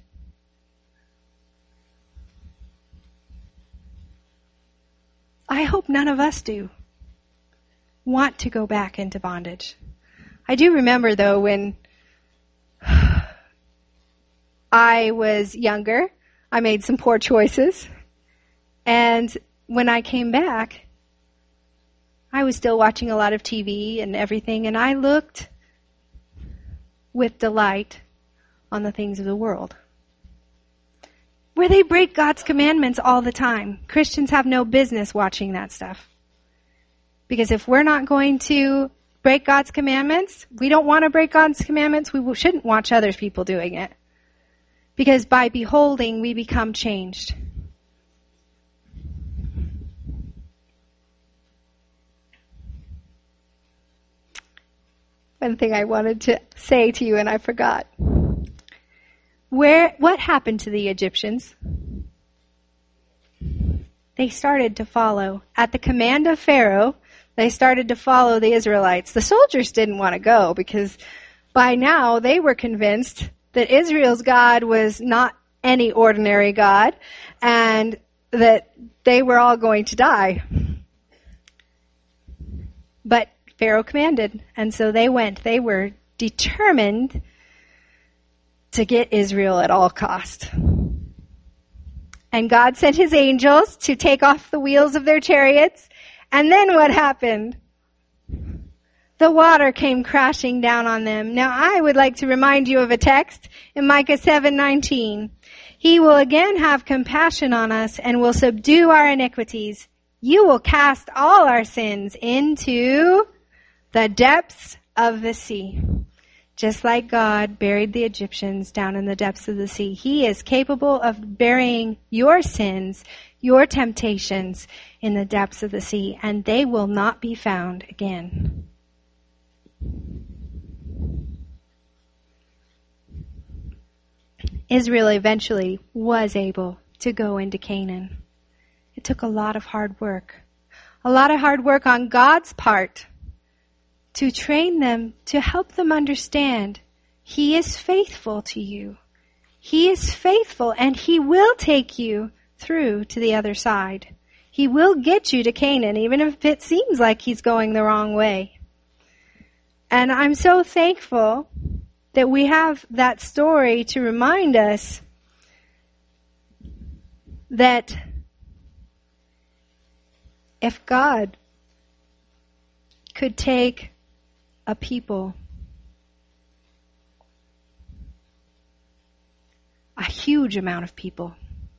I hope none of us do want to go back into bondage. I do remember, though, when I was younger, I made some poor choices. And when I came back, I was still watching a lot of T V and everything, and I looked with delight on the things of the world, where they break God's commandments all the time. Christians have no business watching that stuff. Because if we're not going to break God's commandments, we don't want to break God's commandments, we shouldn't watch other people doing it. Because by beholding, we become changed. One thing I wanted to say to you and I forgot. Where, what happened to the Egyptians? They started to follow. At the command of Pharaoh, they started to follow the Israelites. The soldiers didn't want to go because by now they were convinced that Israel's God was not any ordinary God and that they were all going to die. But Pharaoh commanded, and so they went. They were determined to get Israel at all cost. And God sent his angels to take off the wheels of their chariots. And then what happened? The water came crashing down on them. Now I would like to remind you of a text in Micah seven nineteen. He will again have compassion on us and will subdue our iniquities. You will cast all our sins into the depths of the sea. Just like God buried the Egyptians down in the depths of the sea, he is capable of burying your sins, your temptations in the depths of the sea, and they will not be found again. Israel eventually was able to go into Canaan. It took a lot of hard work. A lot of hard work on God's part to train them, to help them understand he is faithful to you. He is faithful and he will take you through to the other side. He will get you to Canaan, even if it seems like he's going the wrong way. And I'm so thankful that we have that story to remind us that if God could take a people, a huge amount of people,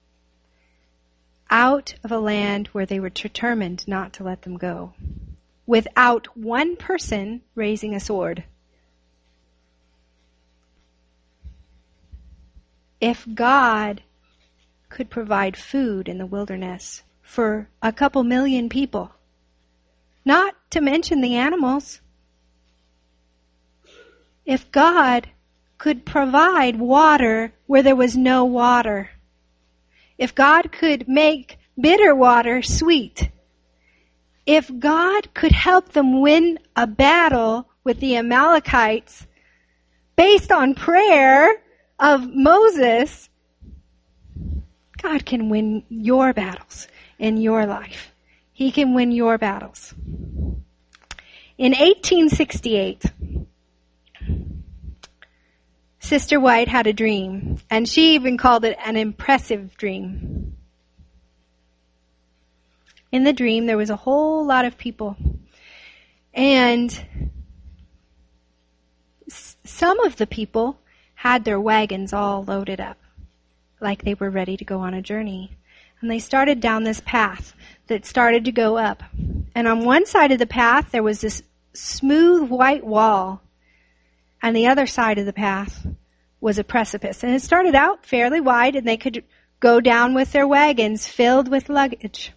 out of a land where they were determined not to let them go, without one person raising a sword. If God could provide food in the wilderness for a couple million people, not to mention the animals, if God could provide water where there was no water, if God could make bitter water sweet, if God could help them win a battle with the Amalekites based on prayer of Moses, God can win your battles in your life. He can win your battles. In eighteen sixty-eight, Sister White had a dream, and she even called it an impressive dream. In the dream, there was a whole lot of people, and s- some of the people had their wagons all loaded up, like they were ready to go on a journey. And they started down this path that started to go up. And on one side of the path, there was this smooth white wall. And the other side of the path was a precipice. And it started out fairly wide, and they could go down with their wagons filled with luggage.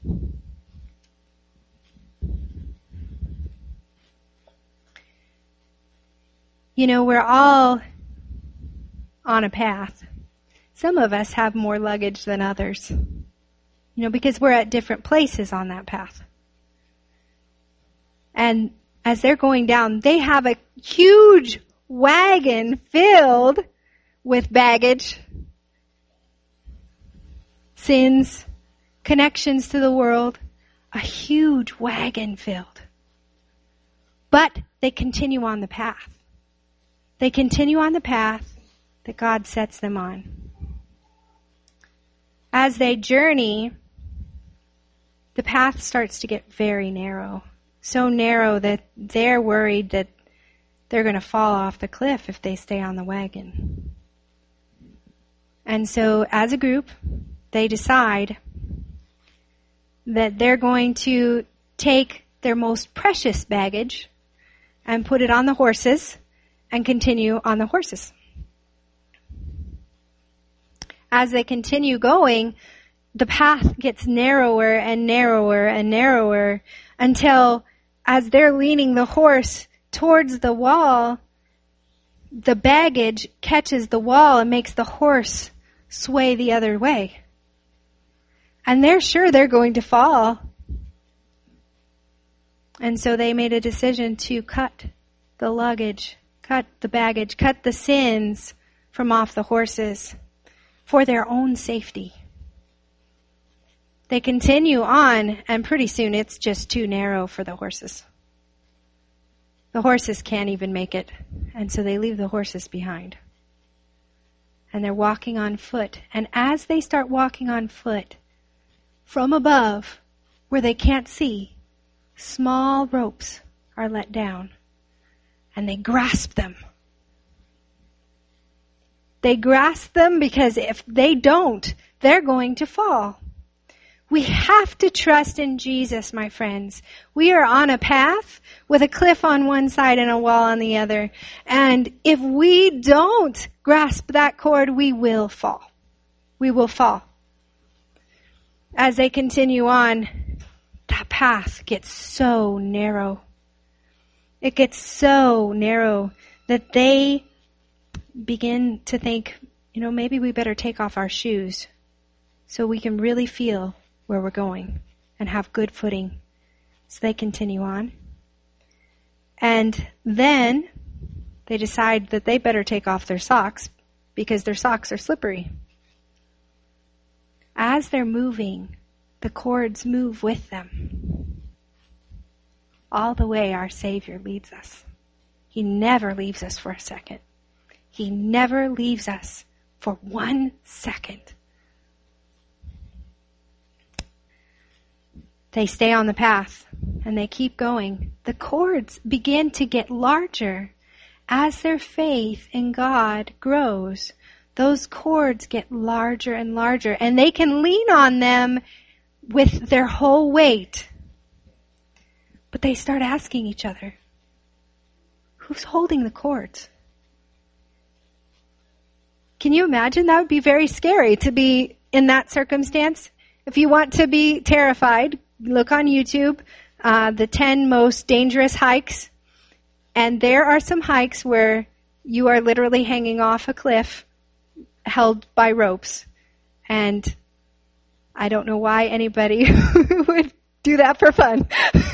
You know, we're all on a path. Some of us have more luggage than others. You know, because we're at different places on that path. And as they're going down, they have a huge wagon filled with baggage, sins, connections to the world, a huge wagon filled. But they continue on the path. They continue on the path that God sets them on. As they journey, the path starts to get very narrow. So narrow that they're worried that they're going to fall off the cliff if they stay on the wagon. And so as a group, they decide that they're going to take their most precious baggage and put it on the horses and continue on the horses. As they continue going, the path gets narrower and narrower and narrower until as they're leaning the horse towards the wall, the baggage catches the wall and makes the horse sway the other way. And they're sure they're going to fall. And so they made a decision to cut the luggage, cut the baggage, cut the sins from off the horses for their own safety. They continue on, and pretty soon it's just too narrow for the horses. The horses can't even make it, and so they leave the horses behind. And they're walking on foot. And as they start walking on foot, from above, where they can't see, small ropes are let down, and they grasp them. They grasp them because if they don't, they're going to fall. We have to trust in Jesus, my friends. We are on a path with a cliff on one side and a wall on the other. And if we don't grasp that cord, we will fall. We will fall. As they continue on, that path gets so narrow. It gets so narrow that they begin to think, you know, maybe we better take off our shoes so we can really feel where we're going and have good footing. So they continue on. And then they decide that they better take off their socks because their socks are slippery. As they're moving, the cords move with them. All the way our Savior leads us. He never leaves us for a second. He never leaves us for one second. They stay on the path and they keep going. The cords begin to get larger. As their faith in God grows, those cords get larger and larger, and they can lean on them with their whole weight. But they start asking each other, who's holding the cords? Can you imagine? That would be very scary to be in that circumstance. If you want to be terrified, look on YouTube, uh, the ten most dangerous hikes. And there are some hikes where you are literally hanging off a cliff held by ropes. And I don't know why anybody would do that for fun.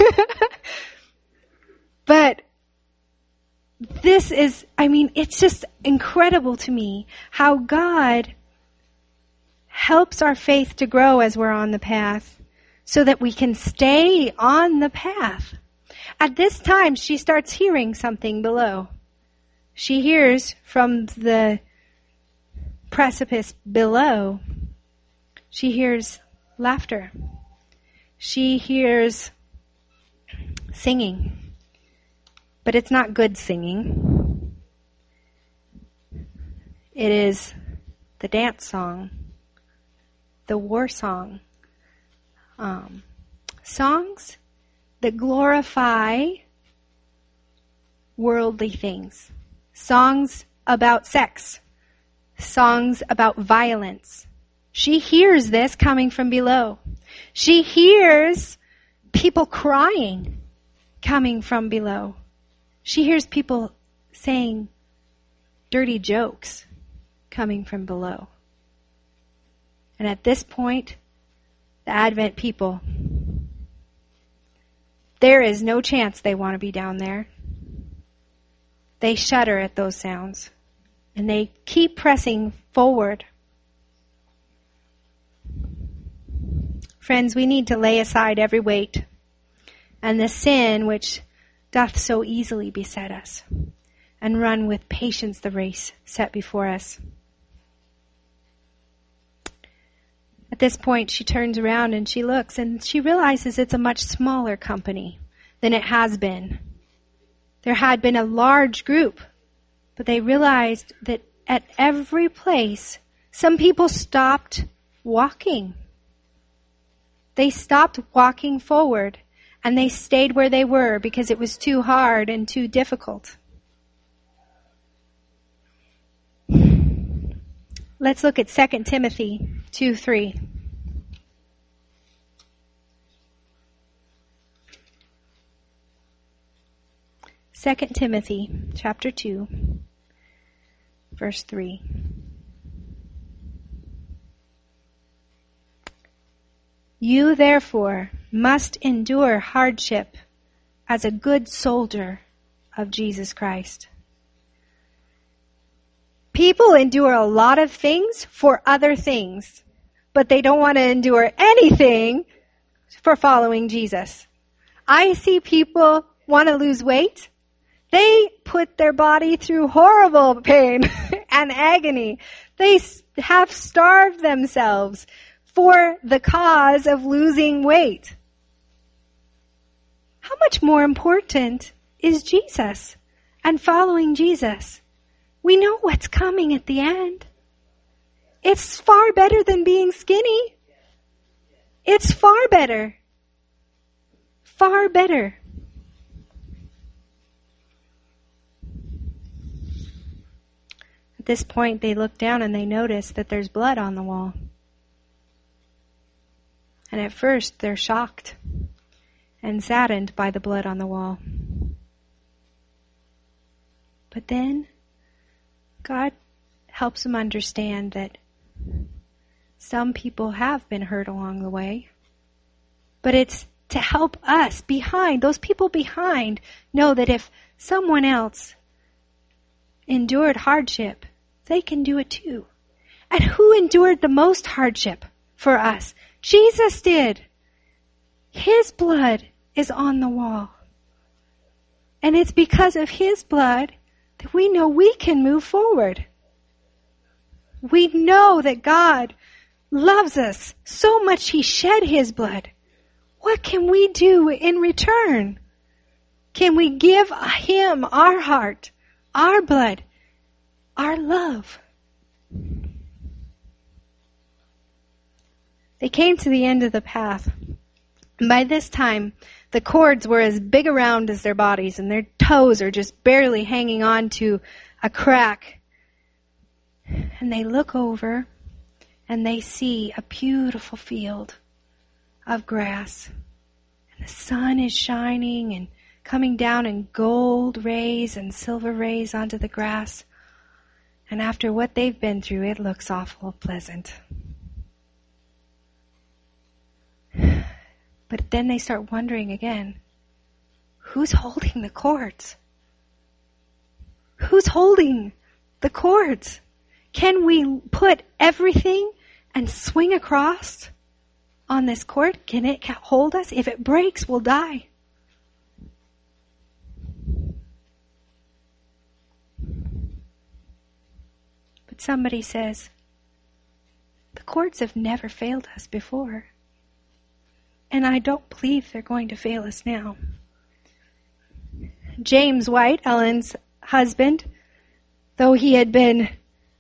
But this is, I mean, it's just incredible to me how God helps our faith to grow as we're on the path so that we can stay on the path. At this time, she starts hearing something below. She hears from the precipice below. She hears laughter. She hears singing. But it's not good singing. It is the dance song, the war song. Um, songs that glorify worldly things. Songs about sex. Songs about violence. She hears this coming from below. She hears people crying coming from below. She hears people saying dirty jokes coming from below. And at this point, the Advent people, there is no chance they want to be down there. They shudder at those sounds. And they keep pressing forward. Friends, we need to lay aside every weight and the sin which doth so easily beset us, and run with patience the race set before us. At this point, she turns around and she looks, and she realizes it's a much smaller company than it has been. There had been a large group, but they realized that at every place, some people stopped walking. They stopped walking forward. And they stayed where they were because it was too hard and too difficult. Let's look at Second Timothy two three. Second Timothy chapter two, verse three. You therefore must endure hardship as a good soldier of Jesus Christ. People endure a lot of things for other things, but they don't want to endure anything for following Jesus. I see people want to lose weight. They put their body through horrible pain and agony. They have starved themselves for the cause of losing weight. How much more important is Jesus and following Jesus? We know what's coming at the end. It's far better than being skinny. It's far better. Far better. At this point, they look down and they notice that there's blood on the wall. And at first, they're shocked and saddened by the blood on the wall. But then, God helps them understand that some people have been hurt along the way. But it's to help us behind, those people behind, know that if someone else endured hardship, they can do it too. And who endured the most hardship for us? Jesus did. His blood is on the wall. And it's because of His blood that we know we can move forward. We know that God loves us so much He shed His blood. What can we do in return? Can we give Him our heart, our blood, our love? They came to the end of the path. And by this time, the cords were as big around as their bodies, and their toes are just barely hanging on to a crack. And they look over, and they see a beautiful field of grass. And the sun is shining and coming down in gold rays and silver rays onto the grass. And after what they've been through, it looks awful pleasant. But then they start wondering again, who's holding the cords? Who's holding the cords? Can we put everything and swing across on this cord? Can it hold us? If it breaks, we'll die. But somebody says, the cords have never failed us before. And I don't believe they're going to fail us now. James White, Ellen's husband, though he had been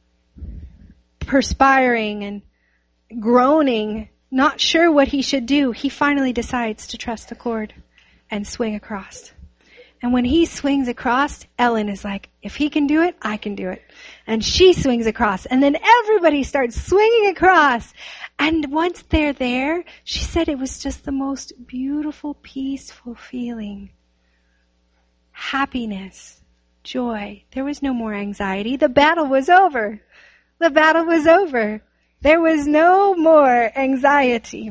perspiring and groaning, not sure what he should do, he finally decides to trust the cord and swing across. And when he swings across, Ellen is like, if he can do it, I can do it. And she swings across. And then everybody starts swinging across. And once they're there, she said it was just the most beautiful, peaceful feeling. Happiness, joy. There was no more anxiety. The battle was over. The battle was over. There was no more anxiety.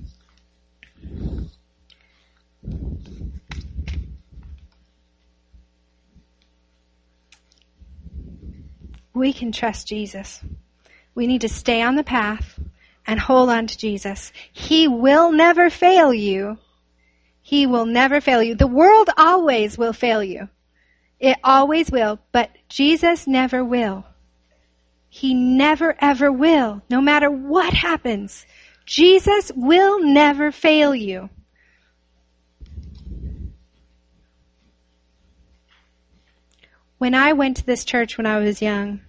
We can trust Jesus. We need to stay on the path and hold on to Jesus. He will never fail you. He will never fail you. The world always will fail you. It always will, but Jesus never will. He never ever will, no matter what happens. Jesus will never fail you. When I went to this church when I was young,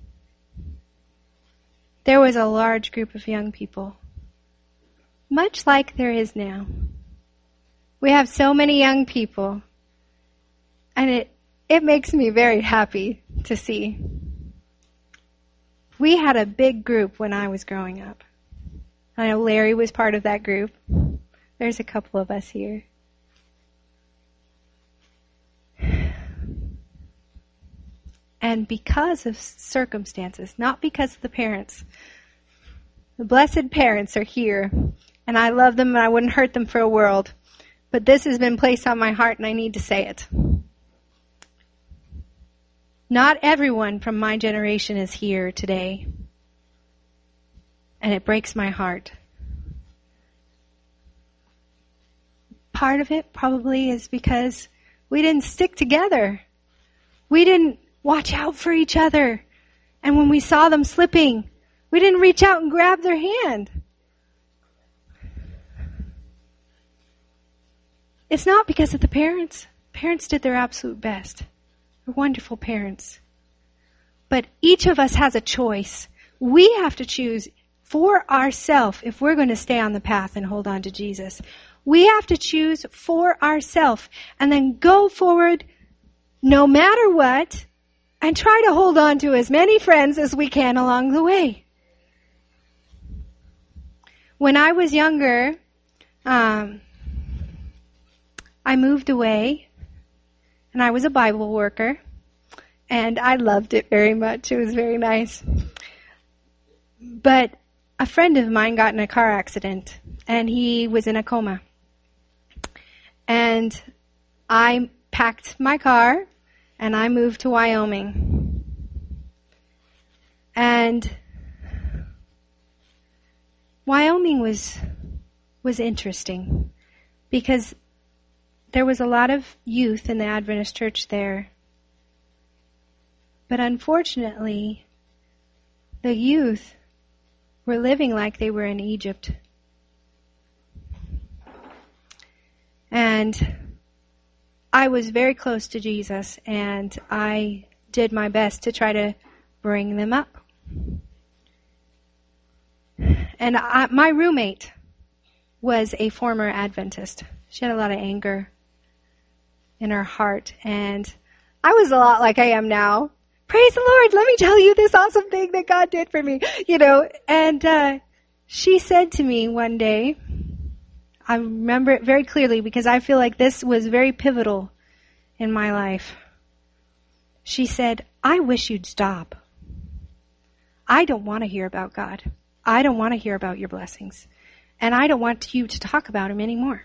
there was a large group of young people, much like there is now. We have so many young people, and it, it makes me very happy to see. We had a big group when I was growing up. I know Larry was part of that group. There's a couple of us here. And because of circumstances, not because of the parents. The blessed parents are here, and I love them and I wouldn't hurt them for a world. But this has been placed on my heart and I need to say it. Not everyone from my generation is here today. And it breaks my heart. Part of it probably is because we didn't stick together. We didn't watch out for each other. And when we saw them slipping, we didn't reach out and grab their hand. It's not because of the parents. Parents did their absolute best. They're wonderful parents. But each of us has a choice. We have to choose for ourselves if we're going to stay on the path and hold on to Jesus. We have to choose for ourselves and then go forward no matter what and try to hold on to as many friends as we can along the way. When I was younger, um, I moved away, and I was a Bible worker, and I loved it very much. It was very nice. But a friend of mine got in a car accident, and he was in a coma. And I packed my car, and I moved to Wyoming. And Wyoming was was interesting because there was a lot of youth in the Adventist church there. But unfortunately, the youth were living like they were in Egypt. And I was very close to Jesus, and I did my best to try to bring them up. And I, my roommate was a former Adventist. She had a lot of anger in her heart, and I was a lot like I am now. Praise the Lord, let me tell you this awesome thing that God did for me, you know. And uh, she said to me one day, I remember it very clearly because I feel like this was very pivotal in my life. She said, I wish you'd stop. I don't want to hear about God. I don't want to hear about your blessings. And I don't want you to talk about him anymore.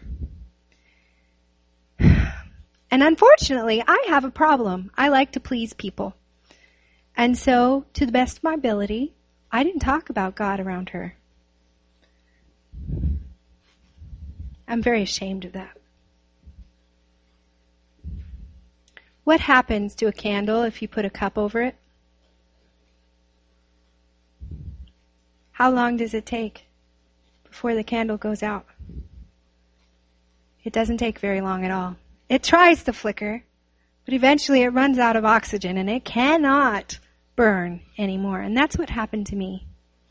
And unfortunately, I have a problem. I like to please people. And so, to the best of my ability, I didn't talk about God around her. I'm very ashamed of that. What happens to a candle if you put a cup over it? How long does it take before the candle goes out? It doesn't take very long at all. It tries to flicker, but eventually it runs out of oxygen and it cannot burn anymore. And that's what happened to me.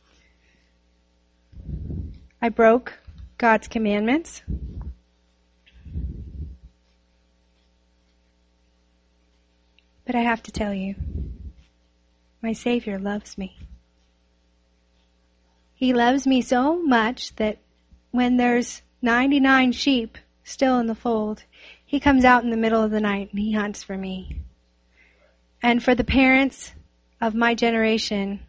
I broke God's commandments. But I have to tell you, my Savior loves me. He loves me so much that when there's ninety-nine sheep still in the fold, He comes out in the middle of the night and He hunts for me. And for the parents of my generation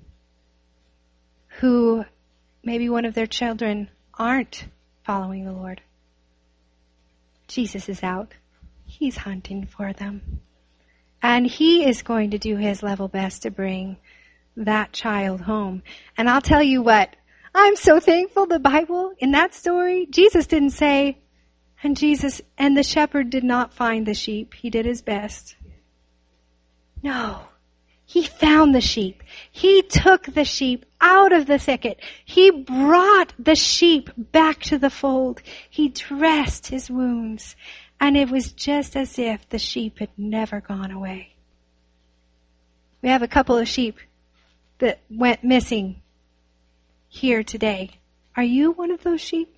who maybe one of their children aren't following the Lord, Jesus is out. He's hunting for them. And He is going to do His level best to bring that child home. And I'll tell you what, I'm so thankful the Bible, in that story, Jesus didn't say, and Jesus, and the shepherd did not find the sheep. He did his best. No. He found the sheep. He took the sheep out of the thicket. He brought the sheep back to the fold. He dressed his wounds. And it was just as if the sheep had never gone away. We have a couple of sheep that went missing here today. Are you one of those sheep?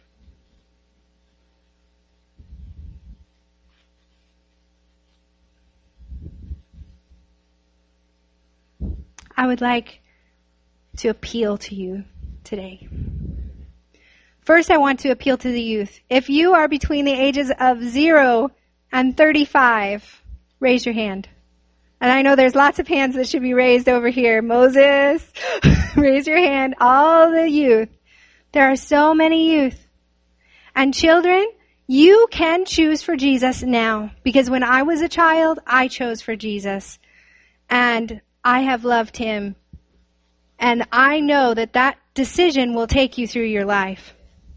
I would like to appeal to you today. First, I want to appeal to the youth. If you are between the ages of zero and thirty-five, raise your hand. And I know there's lots of hands that should be raised over here. Moses, raise your hand. All the youth. There are so many youth. And children, you can choose for Jesus now. Because when I was a child, I chose for Jesus. And I have loved Him. And I know that that decision will take you through your life.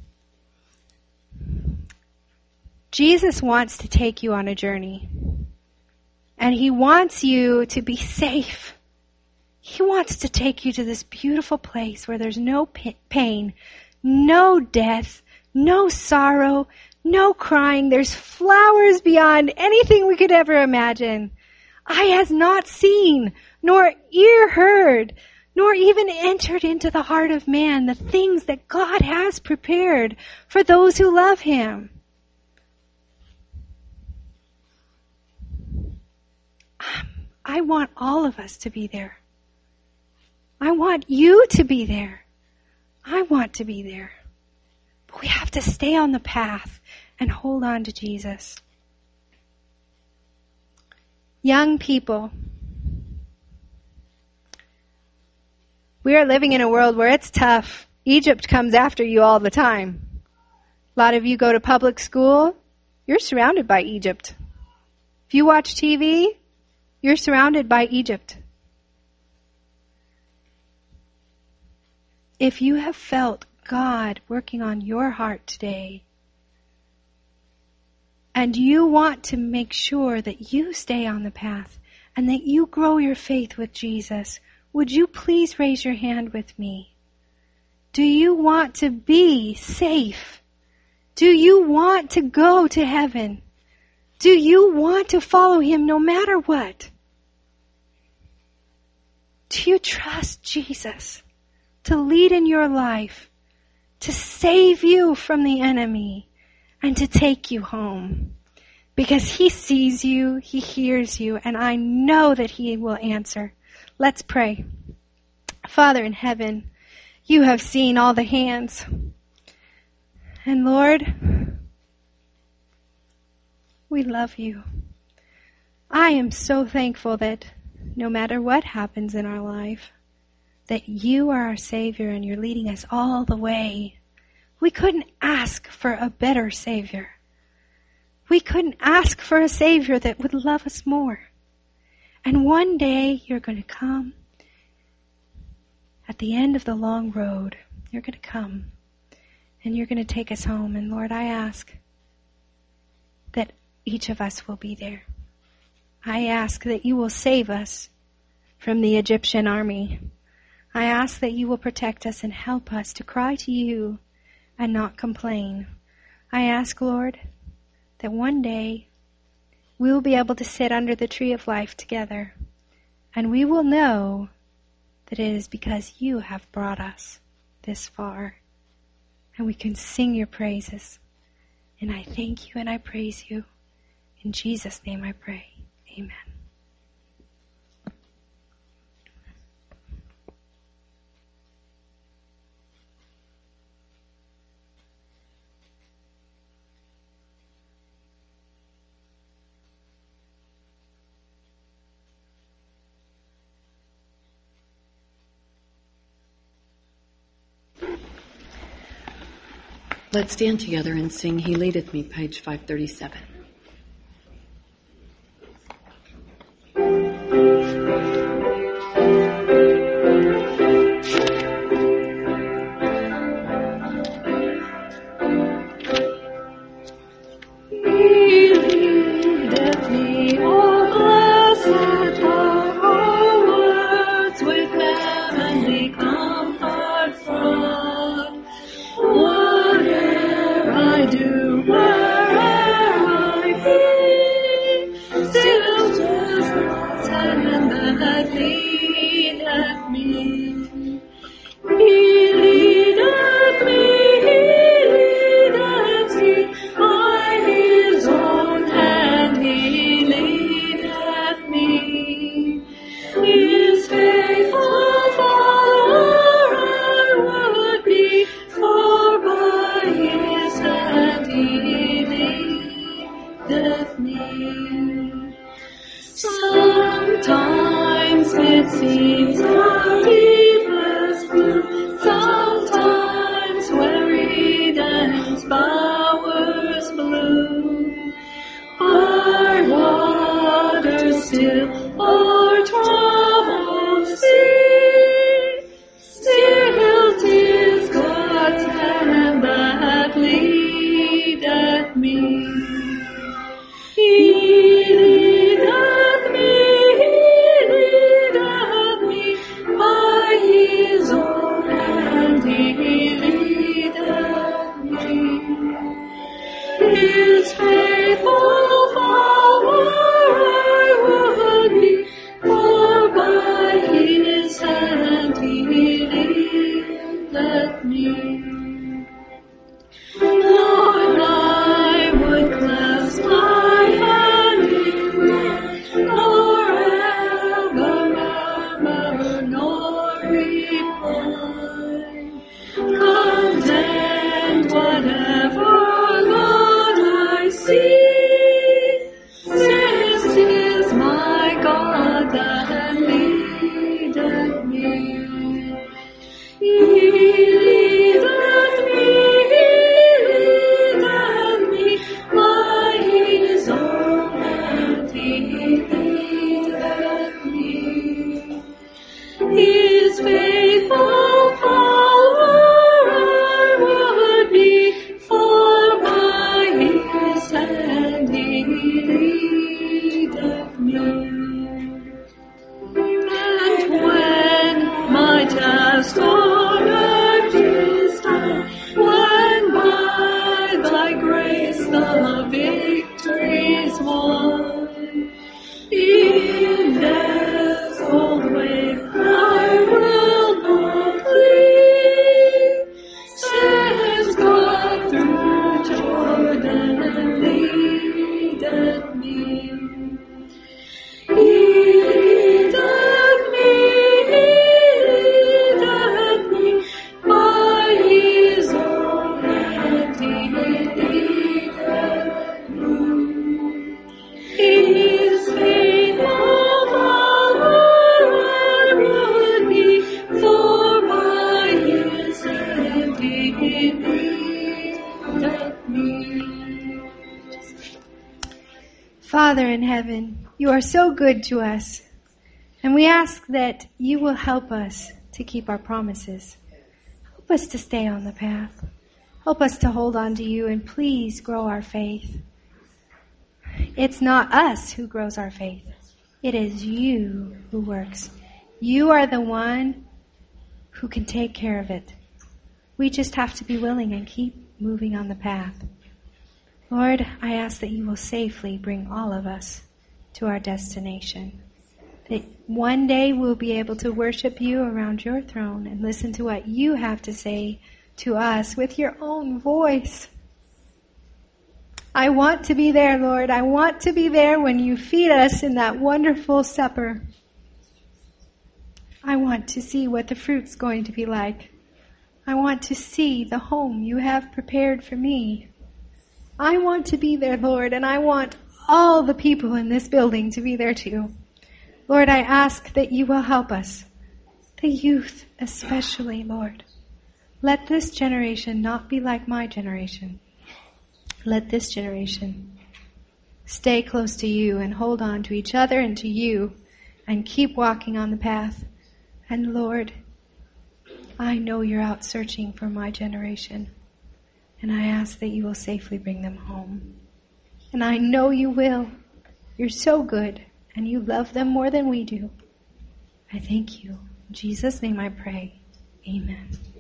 Jesus wants to take you on a journey. And He wants you to be safe. He wants to take you to this beautiful place where there's no pain, no death, no sorrow, no crying. There's flowers beyond anything we could ever imagine. Eye has not seen, nor ear heard, nor even entered into the heart of man the things that God has prepared for those who love Him. I want all of us to be there. I want you to be there. I want to be there. But we have to stay on the path and hold on to Jesus. Young people, we are living in a world where it's tough. Egypt comes after you all the time. A lot of you go to public school, you're surrounded by Egypt. If you watch T V, you're surrounded by Egypt. If you have felt God working on your heart today, and you want to make sure that you stay on the path and that you grow your faith with Jesus, would you please raise your hand with me? Do you want to be safe? Do you want to go to heaven? Do you want to follow Him no matter what? Do you trust Jesus to lead in your life, to save you from the enemy, and to take you home? Because He sees you, He hears you, and I know that He will answer. Let's pray. Father in heaven, You have seen all the hands. And Lord, we love You. I am so thankful that no matter what happens in our life, that You are our Savior and You're leading us all the way. We couldn't ask for a better Savior. We couldn't ask for a Savior that would love us more. And one day you're going to come. At the end of the long road, you're going to come. And you're going to take us home. And Lord, I ask that each of us will be there. I ask that you will save us from the Egyptian army. I ask that you will protect us and help us to cry to you and not complain. I ask, Lord, that one day we will be able to sit under the tree of life together, and we will know that it is because you have brought us this far, and we can sing your praises. And I thank you and I praise you. In Jesus' name I pray. Amen. Let's stand together and sing He Leadeth Me, page five thirty-seven. His own Father in heaven, you are so good to us. And we ask that you will help us to keep our promises. Help us to stay on the path. Help us to hold on to you, and please grow our faith. It's not us who grows our faith. It is you who works. You are the one who can take care of it. We just have to be willing and keep moving on the path. Lord, I ask that you will safely bring all of us to our destination. That one day we'll be able to worship you around your throne and listen to what you have to say to us with your own voice. I want to be there, Lord. I want to be there when you feed us in that wonderful supper. I want to see what the fruit's going to be like. I want to see the home you have prepared for me. I want to be there, Lord, and I want all the people in this building to be there too. Lord, I ask that you will help us, the youth especially, Lord. Let this generation not be like my generation. Let this generation stay close to you and hold on to each other and to you and keep walking on the path. And Lord, I know you're out searching for my generation, and I ask that you will safely bring them home. And I know you will. You're so good, and you love them more than we do. I thank you. In Jesus' name I pray. Amen.